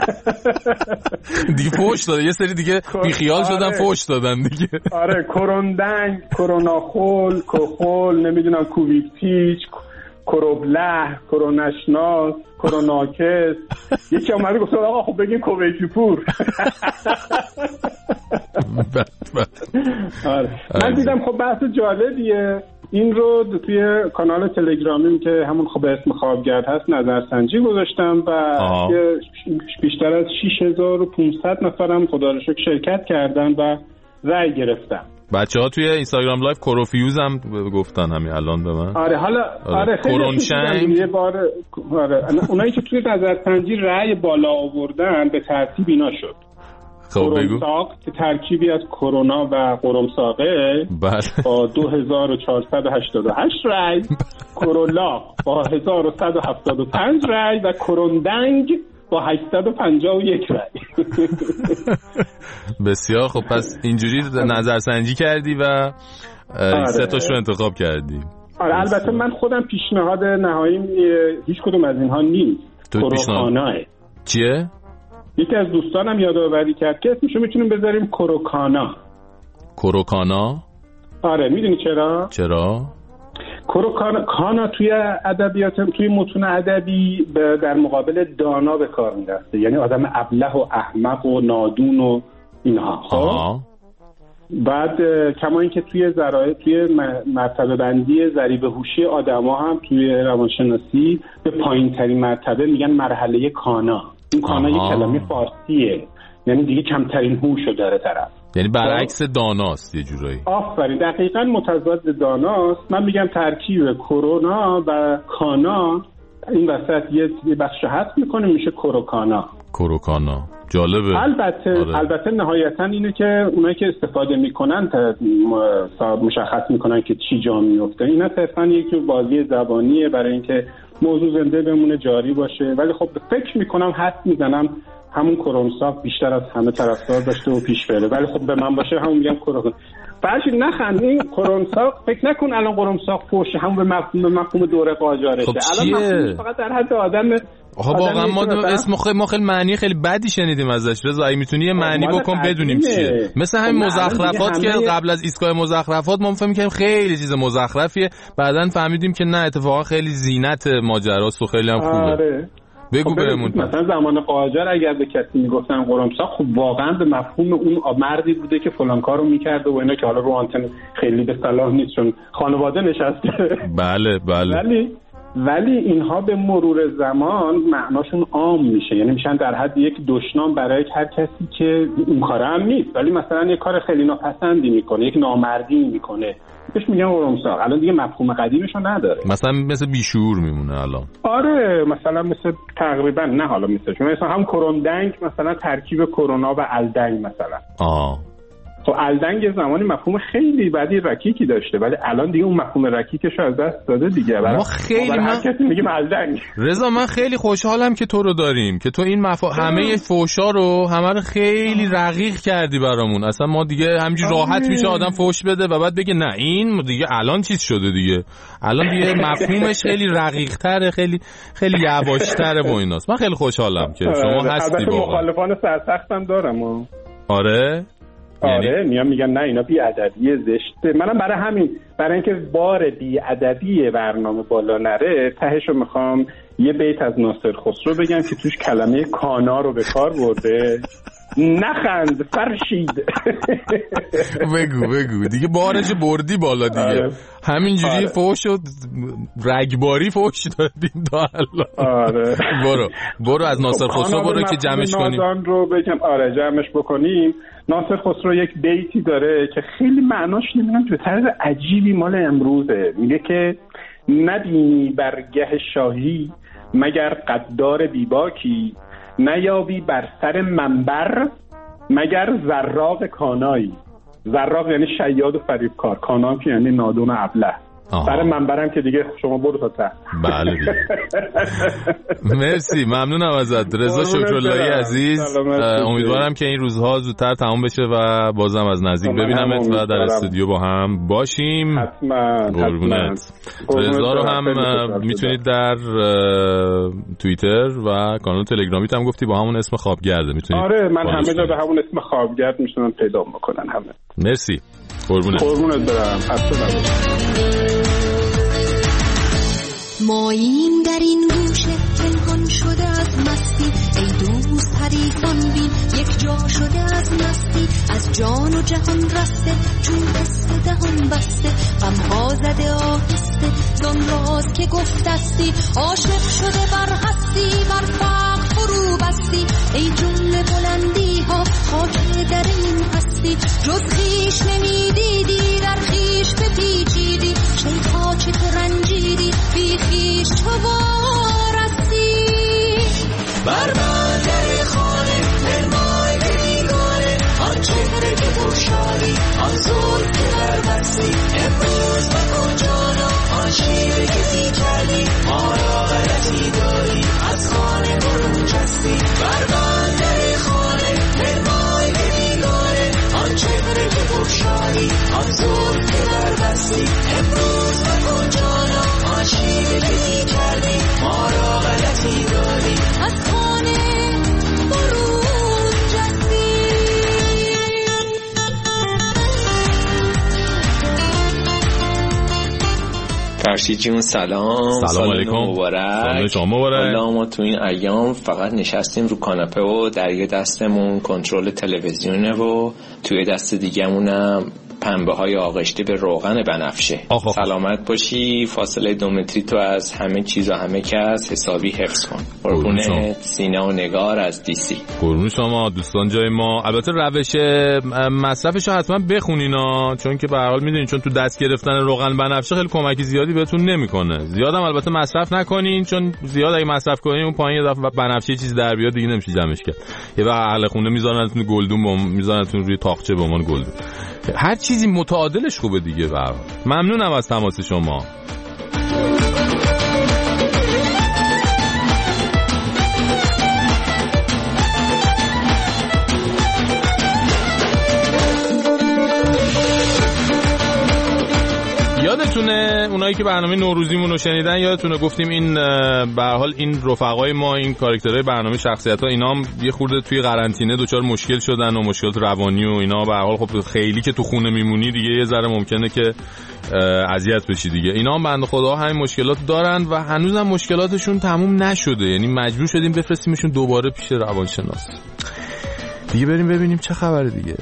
S7: دیگه فوش داده یه سری دیگه بیخیال شدن. آره. فوش دادن دیگه.
S19: آره کروندنگ، کروناخول، کخول، نمیدونم کووید پیچ، کروبله، کرونشناس، کروناکس. یکی اومده گفت آقا خب بگین کویتی پور. آره. من دیدم خب بحث جالبیه، این رو توی کانال تلگرامی که همون خب اسم خوابگرد هست نظرسنجی گذاشتم و بیشتر از شش هزار و پانصد نفرم خدا رو شکر شرکت کردن و رأی گرفتم.
S7: بچه ها توی اینستاگرام لایو کروفیوز هم گفتن همین الان به من.
S19: آره حالا آره
S7: کرونشنگ
S19: یه بار آره اونایی که توی نظرسنجی رأی بالا آوردن به ترتیب اینا شد. قرمساق که ترکیبی از کرونا و قرمساقه با دو هزار و چهارصد و هشتاد و هشت رأی، کرولاق با هزار و صد و هفتاد و پنج رأی و کروندنگ با هشتصد و پنجاه و یک رأی.
S7: بسیار خب، پس اینجوری نظرسنجی کردی و آره. سه تاش رو انتخاب کردی.
S19: آره البته من خودم پیشنهاد نهاییم هیچ کدوم از اینها نیست. کروکاناه.
S7: چیه؟
S19: یکی از دوستانم یادآوری کرد که اسمشو میتونیم بذاریم کروکانا.
S7: کروکانا؟
S19: آره میدونی چرا؟
S7: چرا؟
S19: کروکانا کانا توی ادبیات، توی متون ادبی در مقابل دانا به کار می‌رفته، یعنی آدم ابله و احمق و نادون و اینها. خب بعد کما اینکه توی ذرایع توی مرتبه بندی ضریب هوشی آدما هم توی روانشناسی به پایین‌ترین مرتبه میگن مرحله کانا. این کانا یه کلمه فارسیه، یعنی دیگه کمترین هوشو داره طرف،
S7: یعنی برعکس داناست یه جورایی.
S19: آفرین، دقیقاً متضاد داناست. من میگم ترکیب کرونا و کانا این وسط یه بخش حذف میکنه میشه کروکانا.
S7: کروکانا جالبه.
S19: البته آره. البته نهایتاً اینه که اونایی که استفاده میکنن مشخص میکنن که چی جا میفته. اینا صرفاً یک بازی زبانیه برای اینکه موضوع زنده بمونه، جاری باشه. ولی خب فکر میکنم حد میزنم همون کرومساق بیشتر از همه طرفدار داشته و پیش بره، ولی خب به من باشه همون میگم کروم. فرشید نخندین، کرومساق فکر نکن الان کرومساق فوشه، همون به مفهوم مفهوم دوره قاجارشه.
S7: خب
S19: الان فقط در حد آدم.
S7: آها واقعا ما اسم خیلی ما خیلی معنی خیلی بدی شنیدیم ازش. رضا اگه میتونی یه معنی بکن بدونیم چیه. مثل همین مزخرفات که قبل از ایستگاه مزخرفات ما فهمیدیم که خیلی چیز مزخرفیه، بعدن فهمیدیم که نه اتفاقا خیلی زینت ماجراست و خیلی هم خوبه.
S19: آره.
S7: بگو بهمون.
S19: مثلا زمان قاجار اگر به کسی میگفتن قرمساق، خب واقعا به مفهوم اون مردی بوده که فلان کارو میکرده و اینا که حالا رو آنتن خیلی به صلاح نیست چون خانواده نشسته.
S7: بله بله.
S19: ولی ولی اینها به مرور زمان معناشون عام میشه، یعنی میشن در حد یک دشنام برای هر کسی که اون کاره هم نیست ولی مثلا یک کار خیلی ناپسندی میکنه، یک نامردی میکنه، بهش میگن قرمساق. الان دیگه مفهوم قدیمشو نداره،
S7: مثلا مثل بیشعور میمونه الان.
S19: آره مثلا مثل تقریبا نه حالا مثل شما مثلا هم کروندنگ مثلا ترکیب کرونا و الدنگ مثلا.
S7: آه
S19: خب الدنگ زمانی مفهوم خیلی بدی رکیکی داشته ولی الان دیگه اون مفهوم رکیکش رو از دست داده دیگه.
S7: ما خیلی من
S19: کسی میگیم الدنگ.
S7: رضا من خیلی خوشحالم که تو رو داریم که تو این مفا... همه فوشا رو همه رو خیلی رقیق کردی برامون. اصلا ما دیگه همینجوری راحت میشه آدم فوش بده و بعد بگه نه این دیگه الان چیز شده دیگه، الان دیگه مفهومش خیلی رقیق تره، خیلی خیلی یواش تره و ایناست. من خیلی خوشحالم که شما هستی.
S19: واقعا مخالفان سرسختم دارم.
S7: آره
S19: آره میام میگم نه اینا بی ادبی زشته. منم برای همین برای اینکه بار بی ادبی برنامه بالا نره تهشو میخوام یه بیت از ناصر خسرو بگم که توش کلمه کانا رو به کار برده نخند فرشید.
S7: بگو بگو دیگه بارش بردی بالا دیگه. همینجوری آره. فوش و رگباری فوش دادیم تا الان. آره. برو برو از ناصر خسرو برو که جمعش کنیم.
S19: نادان رو بگم آره جمعش بکنیم. ناصر خسرو یک بیتی داره که خیلی معناش نمیدونم تو طرز عجیبی مال امروزه. میگه که نبینی برگه شاهی مگر قدار بیباکی، نیابی بر سر منبر مگر زراق کانایی. زراق یعنی شیاد و فریبکار، کانا که یعنی نادون و ابله. سر منبرم که دیگه شما برو تا ته.
S7: بله دیگه. مرسی، ممنونم ازت رضا شکراللهی عزیز. امیدوارم که این روزها زودتر تمام بشه و بازم از نزدیک ببینمت و در استودیو با هم باشیم.
S19: حتما.
S7: قربونت. رضا رو هم میتونید در توییتر و کانال تلگرامیت هم گفتی با همون اسم خوابگرده میتونید.
S19: آره من همه جا به همون اسم خوابگرد میتونم پیدا بکنن همه.
S7: مرسی. قربونت.
S19: قربونت برم. حتما.
S20: ماییم در این گوشه پنهان شده از مستی، ای دوست حریفان بین یک جا شده از مستی، از جان و جهان رسته چون قصه دهان بسته، غمها زده آهسته زان راز که گفتستی، عاشق شده بر هستی بر فقر فرو بستی، ای جمله بلندی ها خاک در این هستی، جز خیش نمیدیدی در خیش بپیچیدی، شیخا چه تو رنجیدی بی خیش تو وارستی، بر بندر خانه مرمای بیگانه، آن چهره که بخشاری آن زلف که بربستی، امروز بکن جانا آن شیره که دی کردی، ما را غلطی داری از خانه برون جستی، بر بندر خانه مرمای بیگانه، آن چهره که بخشاری آن زلف که بربستی، امروز بکن جانا آن شیره که دی کردی، ما را غلطی داری از خانه برون جستی.
S21: فرشید جون سلام.
S7: سلام علیکم.
S21: مبارک.
S7: سلام مبارک.
S21: حالا ما تو این ایام فقط نشستیم رو کاناپه و در یه دستمون کنترل تلویزیونه و توی دست دیگه‌مونم پنبه های آغشته به روغن بنفشه.
S7: آخ آخ.
S21: سلامت باشی. فاصله دو متری تو از همه چیز و همه کس حسابی حفظ کن. قربون سینه و نگار از دیسی.
S7: قربون شما دوستان جای ما. البته روش مصرفش رو حتما بخونینا، چون که به هر حال میدونین چون تو دست گرفتن روغن بنفشه خیلی کمکی زیادی بهتون نمیکنه. زیادم البته مصرف نکنین، چون زیاد اگه مصرف کنین اون پایین یه دفعه بنفشه چیز در بیاد دیگه نمیشه جمعش کرد. یه وقت اهل خونه میذارنتون گلدون، میذارنتون روی تاقچه به عنوان گلدون. هر چیزی متعادلش خوبه دیگه. برای ممنونم از تماس شما. یادتونه اونایی که برنامه نوروزیمون رو شنیدن، یادتونه گفتیم این به هر حال این رفقای ما، این کاراکترهای برنامه، شخصیت‌ها، اینا هم یه خورده توی قرنطینه دچار مشکل شدن و مشکلات روانی و اینا. به هر حال خب خیلی که تو خونه میمونی دیگه یه ذره ممکنه که اذیت بشی دیگه. اینا هم بنده خدا همین مشکلات دارن و هنوزم مشکلاتشون تموم نشده، یعنی مجبور شدیم بفرستیمشون دوباره پیش روانشناس دیگه، بریم ببینیم چه خبره دیگه.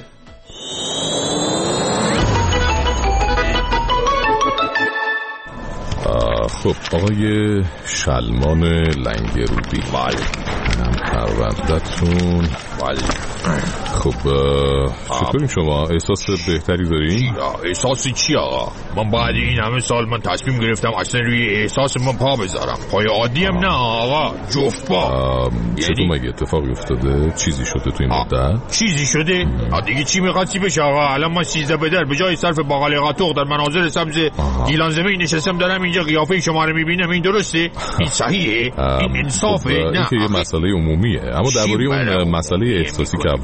S7: خب آقای شلمان لنگرودی، بله اینم پروندتون. بله خب چطوریم شما؟ احساس بهتری دارین؟
S12: احساسی چی آقا؟ من بعد این همه سال من تصمیم گرفتم اصلا روی احساس من پا بذارم. پای عادیم نه آقا، جفت پا.
S7: چطور مگه اتفاقی افتاده؟ چیزی شده توی این مدت؟
S12: چیزی شده؟ دیگه چی میخواستی بشه آقا؟ الان من سیزده بدر به جای صرف باقالی قطوق در مناظر سبز گیلان زمین نشستم دارم اینجا قیافه شما رو میبینم. این درسته؟ این صحیحه؟ این انصافه؟
S7: این که یه مسئله عمومیه، اما درباره اون مسئله احساسی که اول گفتی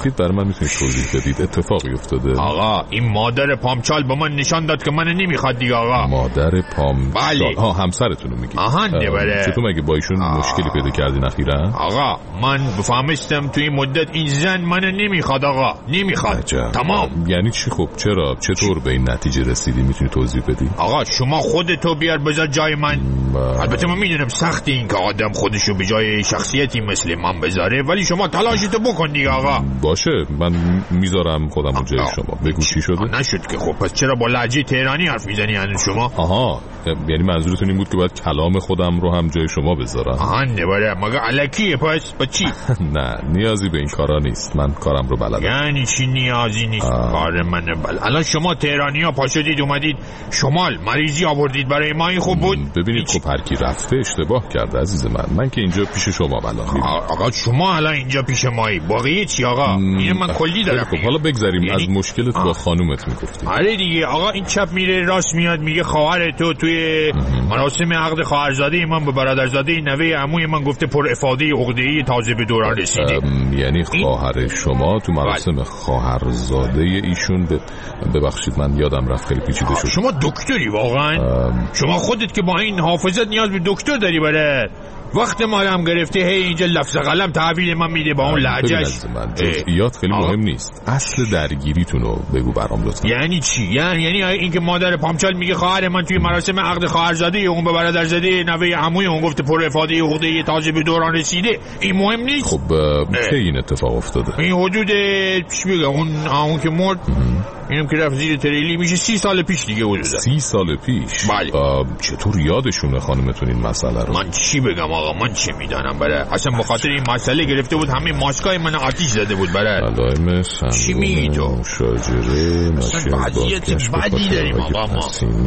S7: باشید برای من میتونید توضیح بدید اتفاقی افتاده؟
S1: آقا این مادر پامچال به من نشان داد که من نمیخواد دیگه آقا.
S7: مادر پامچال؟
S1: بله.
S7: ها همسرتون رو میگید؟
S1: آهان نبره.
S7: چطور مگه با ایشون مشکلی پیدا کردین اخیراً؟
S1: آقا من بفهمستم توی مدت این زن من نمیخواد آقا، نمیخواد. تمام.
S7: یعنی چی؟ خب چرا؟ چطور به این نتیجه رسیدی؟ میتونی توضیح بدی؟
S1: آقا شما خودتو بیار بذار جای من. با... البته من میدونم سختی این که آدم خودشو به جای شخصیتی مثل من بذاره، ولی شما تلاشتو بکن دیگه آقا.
S7: باشه من میذارم خودم رو جای شما. بگو چی شده؟
S1: نشد که. خب پس چرا با لهجه تهرانی حرف میزنی هنوز شما؟
S7: آها یعنی منظورتون این بود که باید کلام خودم رو هم جای شما بذارم؟
S1: آها نباره مگه الکیه پس با چی؟
S7: نه نیازی به این کارا نیست، من کارم رو بلدم.
S1: یعنی چی نیازی نیست؟ کار من بلد. الان شما تهرانی ها پاشدید اومدید شمال مریضی آوردید برای ما، این خوب بود؟
S7: ببینید خب هر کی رفته اشتباه کرده عزیز من. من که اینجا پیش شما بلدم.
S1: آقا شما الان اینجا پیش مایی باقی چی آقا؟ اینو من کلی دارم.
S7: خب حالا بگذاریم یعنی... از مشکلت با خانومت میگفتی.
S1: آره دیگه آقا این چپ میره راست میاد میگه خواهر تو توی مراسم عقد خواهرزاده من به برادرزاده نوه عموی من گفته پر افاده عقده‌ای تازه به دوران رسیده.
S7: یعنی خواهر شما تو مراسم خواهرزاده ایشون ب... ببخشید من یادم رفت خیلی پیچیده شد.
S1: شما دکتری واقعا؟ ام... شما خودت که با این حافظت نیاز به دکتر داری بره. وقت مالم گرفته هی اینجا لفظ قلم تحویل من میده با اون لهجهش.
S7: جزئیات خیلی مهم نیست، اصل درگیریتونو بگو برام لطفا.
S1: یعنی چی؟ یعنی یعنی اینکه مادر پامچال میگه خواهر من توی مراسم عقد خواهرزاده اون به برادرزاده نوه عموی اون گفته پر افاده عقده تازه به دوران رسیده، این مهم نیست؟
S7: خب کی این اتفاق افتاده؟
S1: این حدود چی بگم اون اون که مرد اینم که رفت زیر تریلی میشه سی سال پیش دیگه حدودا.
S7: سی سال پیش؟
S1: بله.
S7: چطور یادشونه خانمتون این مسئله رو؟
S1: من چی بگم آقا من چه میدانم بره. اصلا به خاطر این مسئله گرفته بود همه ماسکای من آتیش زده بود بره.
S7: علائم سندروم
S1: چی میگی تو؟
S7: شاجره
S1: اصلا وضعیت بدی داریم آقا ما.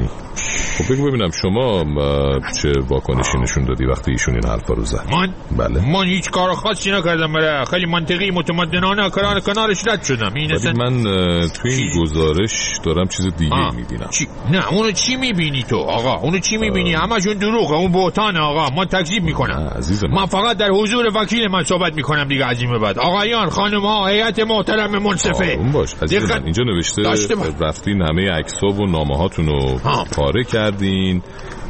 S7: خب بگو ببینم شما چه واکنشی نشون دادی وقتی ایشون این حرفا رو زد؟
S1: من؟
S7: بله.
S1: من هیچ کار خاصی نکردم بره. خیلی منطقی متمدنانه کنار کنارش رد شدم. این اصلا
S7: من توی این گزارش دارم چیز دیگه میبینم.
S1: چی؟ نه اونو چی میبینی تو آقا؟ اونو چی میبینی؟ همشون دروغه، اون بهتانه آقا. من تکذیب میکنم. من فقط در حضور وکیل من صحبت میکنم دیگه از این به بعد. آقایان خانم‌ها هیئت محترم منصفه
S7: اون باش عزیز من اینجا نوشته رفتین همه عکس‌ها و نامه‌هاتونو پاره کردین،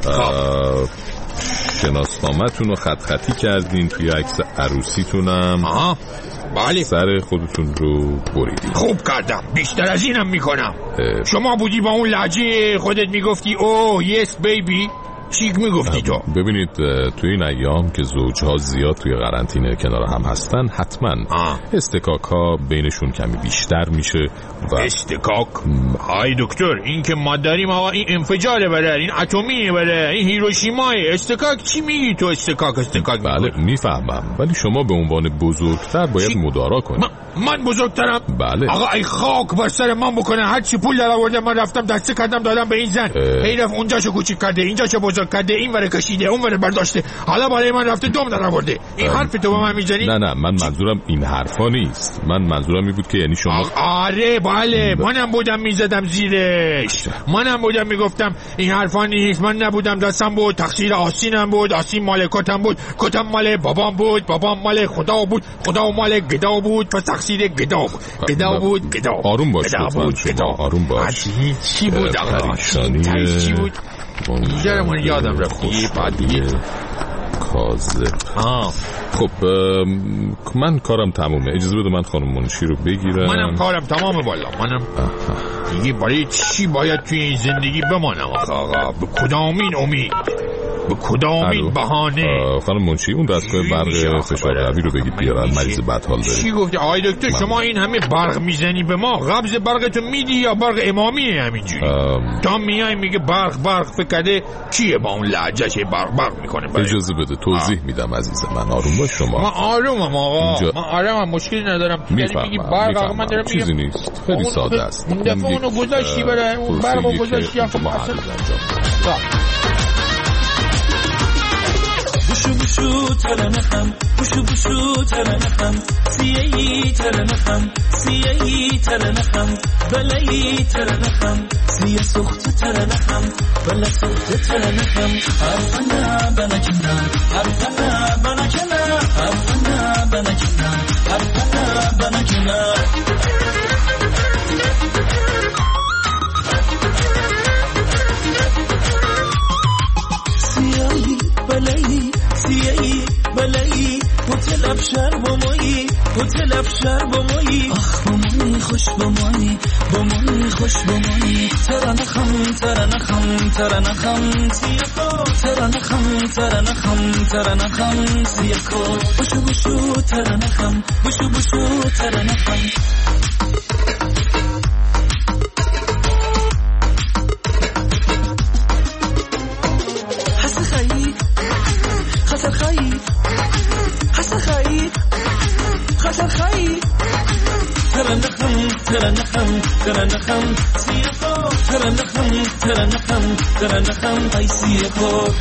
S7: شناسنامه‌تون رو خط خطی کردین، توی عکس عروسیتونم
S1: آها بله
S7: سر خودتون رو بریدین.
S1: خوب کردم، بیشتر از اینم میکنم. شما بودی با اون لهجه خودت میگفتی اوه یس بیبی، چیک میگفتی تو؟
S7: ببینید توی این ایام که زوجها زیاد توی قرنطینه کنار هم هستن حتما استکاک ها بینشون کمی بیشتر میشه و
S1: استکاک؟ های دکتر این که ما داریم آقا این انفجاره بره، این اتمیه بره، این هیروشیماه. استکاک چی میگی تو؟ استکاک استکاک
S7: بله میفهمم ولی شما به عنوان بزرگتر باید مدارا کنید.
S1: من بزرگترم؟
S7: بله.
S1: آقا ای خاک بر سر من بکنه، هر چی پول در آورده من رفتم دسته کردم دادم به این زن، هی رفت اونجاشو کوچیک کرده اینجاشو بزرگ کرده، این وره کشیده اون وره برداشته، حالا برای من رفته دوم در آورده. این حرف تو با من میزنی؟
S7: نه نه من منظورم این حرفا نیست، من منظورم این بود که یعنی شما
S1: آره بله ب... منم بودم میزدم زیرش، منم بودم میگفتم این حرفا نیست، من نبودم دستم بود، تقصیر آسینم بود، آسین مال کتم بود، کتم مال بابام بود، بابام مال خدا بود، خدا مال گدا بود، پس تقصیر گدا بود، گدا بود گدا.
S7: آروم باش لطفاً شما آروم باش.
S1: چی بود آقا؟ چی بود؟ اینجا من یادم رفت یه بعدیه
S7: کاذب.
S1: آه
S7: خب من کارم تمومه، اجازه بده من خانم منشی رو بگیرم.
S1: منم کارم تمامه والا، منم دیگه برای چی باید توی این زندگی بمانم آقا؟ به کدامین امید، به کدامین بهانه؟
S7: خانم منشی اون دستگاه برق فشار قوی رو بگید بیارن، مریض بدحال داره.
S1: چی گفتی آقای دکتر؟ شما این همه برق میزنی به ما، قبض برقتو میدی یا برق امامیه همینجوری؟ تا میای میگه برق برق فکرده کیه با اون لهجهش برق برق میکنه؟
S7: اجازه بده توضیح آه. میدم عزیز من، آروم باش شما.
S1: من آرومم آقا اینجا... من آرومم، مشکلی ندارم.
S7: میفهمم میگی برق آقا من دارم چیزی نیست، خیلی ساده است.
S1: اون دفعه اونو گذاشتی برای اون برقو گذاشتی اصلا
S6: بوشو بوشو ترنخم، بوشو بوشو ترنخم، سیایی ترنخم، سیایی ترنخم، بلایی ترنخم، سیه سخت ترنخم، بلا سخت ترنخم، حرفنا بنا کنم، حرفنا بنا کنم، حرفنا بنا bana kina Arfana bana kina Siyahi balayi Siyahi balayi هتل افشار با مایی هتل افشار با مایی آخ با مایی خوش با مایی با مایی خوش با مایی ترنخم ترنخم ترنخم سیاکو ترنخم ترنخم ترنخم سیاکو بشو بشو ترنخم بشو بشو ترنخم حس خیلی خسر خیلی حس خیلی خسر خیلی ترنخم ترنخم ترنخم سیاکو ترنخم ترنخم ترنخم ای سیاکو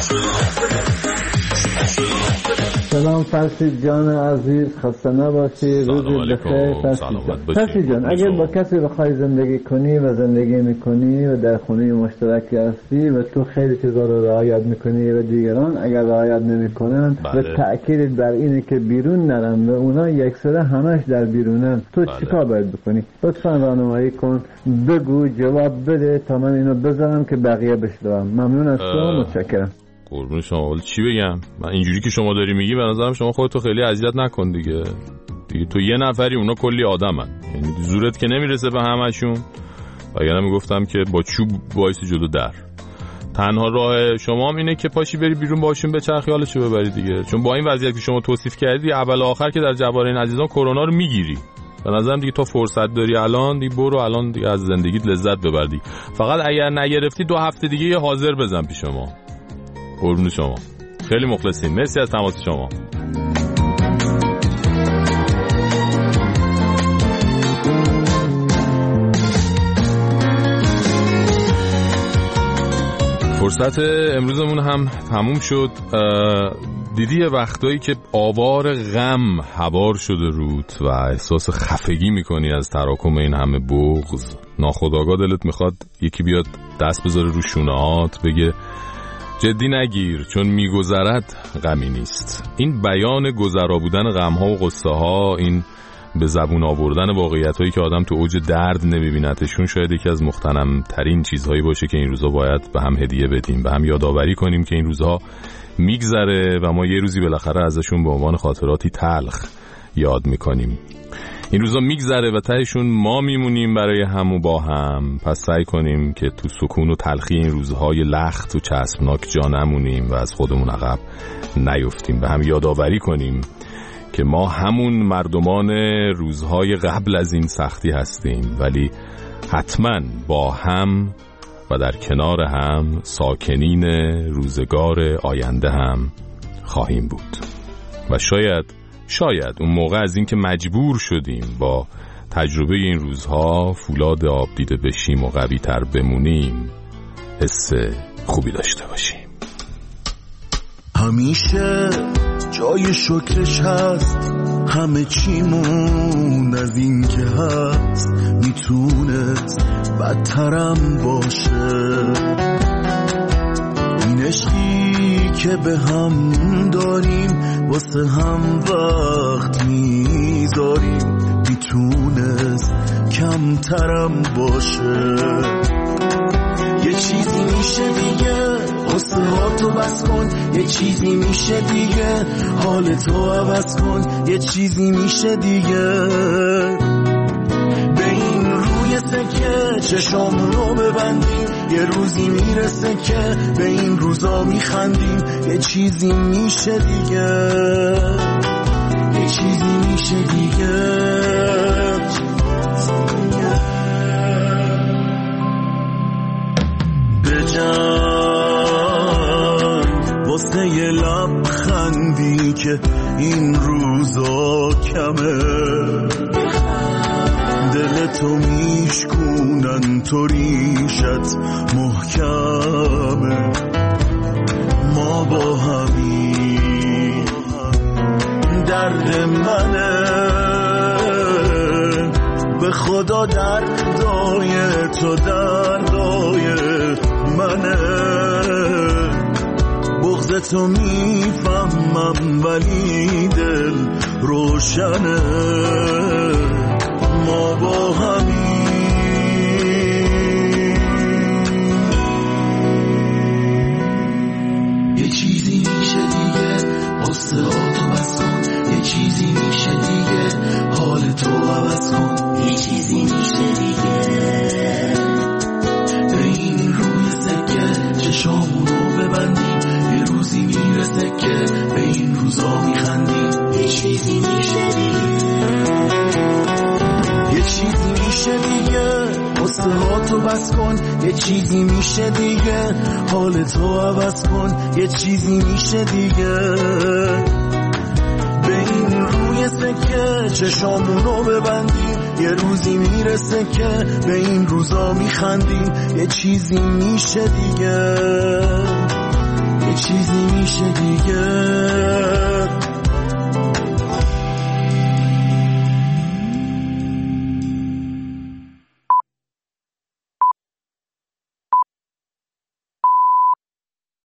S2: سلام فرشید جان عزیز، خسته نباشی، روزی بخیر. فرشید جان، اگر با کسی بخوای زندگی کنی و زندگی میکنی و در خونه مشترکی هستی و تو خیلی چیزا رو رعایت میکنی و دیگران اگر رعایت نمیکنن و تأکید بر اینه که بیرون نرن و اونا یکسره همش در بیرونن، تو چیکار باید بکنی؟ لطفا راهنمایی کن، بگو، جواب بده تا من اینو بذارم که بقیه بشنون. ممنون از تو، متشکرم.
S7: قربون شما. ولی چی بگم؟ من اینجوری که شما داری میگی به نظرم شما خودتو خیلی اذیت نکن دیگه. دیگه تو یه نفری، اونا کلی آدمن، یعنی زورت که نمیرسه به همشون. وگرنه میگفتم که با چوب وایسی جلو در. تنها راه شما هم اینه که پاشی بری بیرون باشون بچرخی حالشو ببری دیگه. چون با این وضعیت که شما توصیف کردی اول آخر که در جوار این عزیزان کرونا رو میگیری. به نظرم دیگه تو فرصت داری الان دیگه برو الان دیگه از زندگیت لذت ببر دیگه. فقط اگر نگرفتی دو هفته دیگه یه حاضر بزن پیش ما. قربون شما، خیلی مخلصیم. مرسی از تماس شما. فرصت امروزمون هم تموم شد. دیدی یه وقتایی که آوار غم هوار شده رود و احساس خفگی میکنی از تراکم این همه بغض، ناخودآگاه دلت میخواد یکی بیاد دست بذاره رو شونه‌هات بگه جدی نگیر چون میگذرد غمی نیست. این بیان گذرا بودن غم‌ها و غصه‌ها، این به زبون آوردن واقعیت‌هایی که آدم تو اوج درد نمی‌بینتشون، شاید یکی از مختنم‌ترین چیزهایی باشه که این روزها باید به هم هدیه بدیم، به هم یادآوری کنیم که این روزها میگذره و ما یه روزی بالاخره ازشون به عنوان خاطراتی تلخ یاد می‌کنیم. این روزا میگذره و تهشون ما میمونیم برای هم و با هم. پس سعی کنیم که تو سکون و تلخی این روزهای لخت و چسبناک جا نمونیم و از خودمون عقب نیفتیم. به هم یادآوری کنیم که ما همون مردمان روزهای قبل از این سختی هستیم، ولی حتما با هم و در کنار هم ساکنین روزگار آینده هم خواهیم بود. و شاید شاید اون موقع از این که مجبور شدیم با تجربه این روزها فولاد آب دیده بشیم و قوی تر بمونیم، حس خوبی داشته باشیم.
S22: همیشه جای شکرش هست، همه چیمون از این که هست میتونست بدترم باشه. این عشقی که به هم داریم واسه هم وقت میذاریم میتونست کمترم باشه. یه چیزی میشه دیگه قصه ها تو بس کن، یه چیزی میشه دیگه حال تو عوض کن، یه چیزی میشه دیگه به این روی سکه چشام رو ببندیم، یه روزی میرسه که به این روزا میخندیم، یه چیزی میشه دیگه، یه چیزی میشه دیگه. بجنگ واسه یه لبخندی که این روزا کمه، دلتو میشکونن تو ریشت محکمه. ما با همین درد منه، به خدا دردای تو دردای منه. بغض تو میفهمم ولی دل روشنه ما با همین یه چیزی میشه دیگه قصه ها تو بس کن یه چیزی میشه دیگه حال تو عوض کن یه چیزی میشه دیگه به این روی سکه چشامونو ببندیم یه روزی میرسه که به این روزا میخندیم یه چیزی میشه دیگه یه چیزی میشه دیگه قصه ها تو بس کن یه چیزی میشه دیگه حال تو عوض کن یه چیزی میشه دیگه به این روی سکه چشامونو ببندیم یه روزی میرسه که به این روزا میخندیم یه چیزی میشه دیگه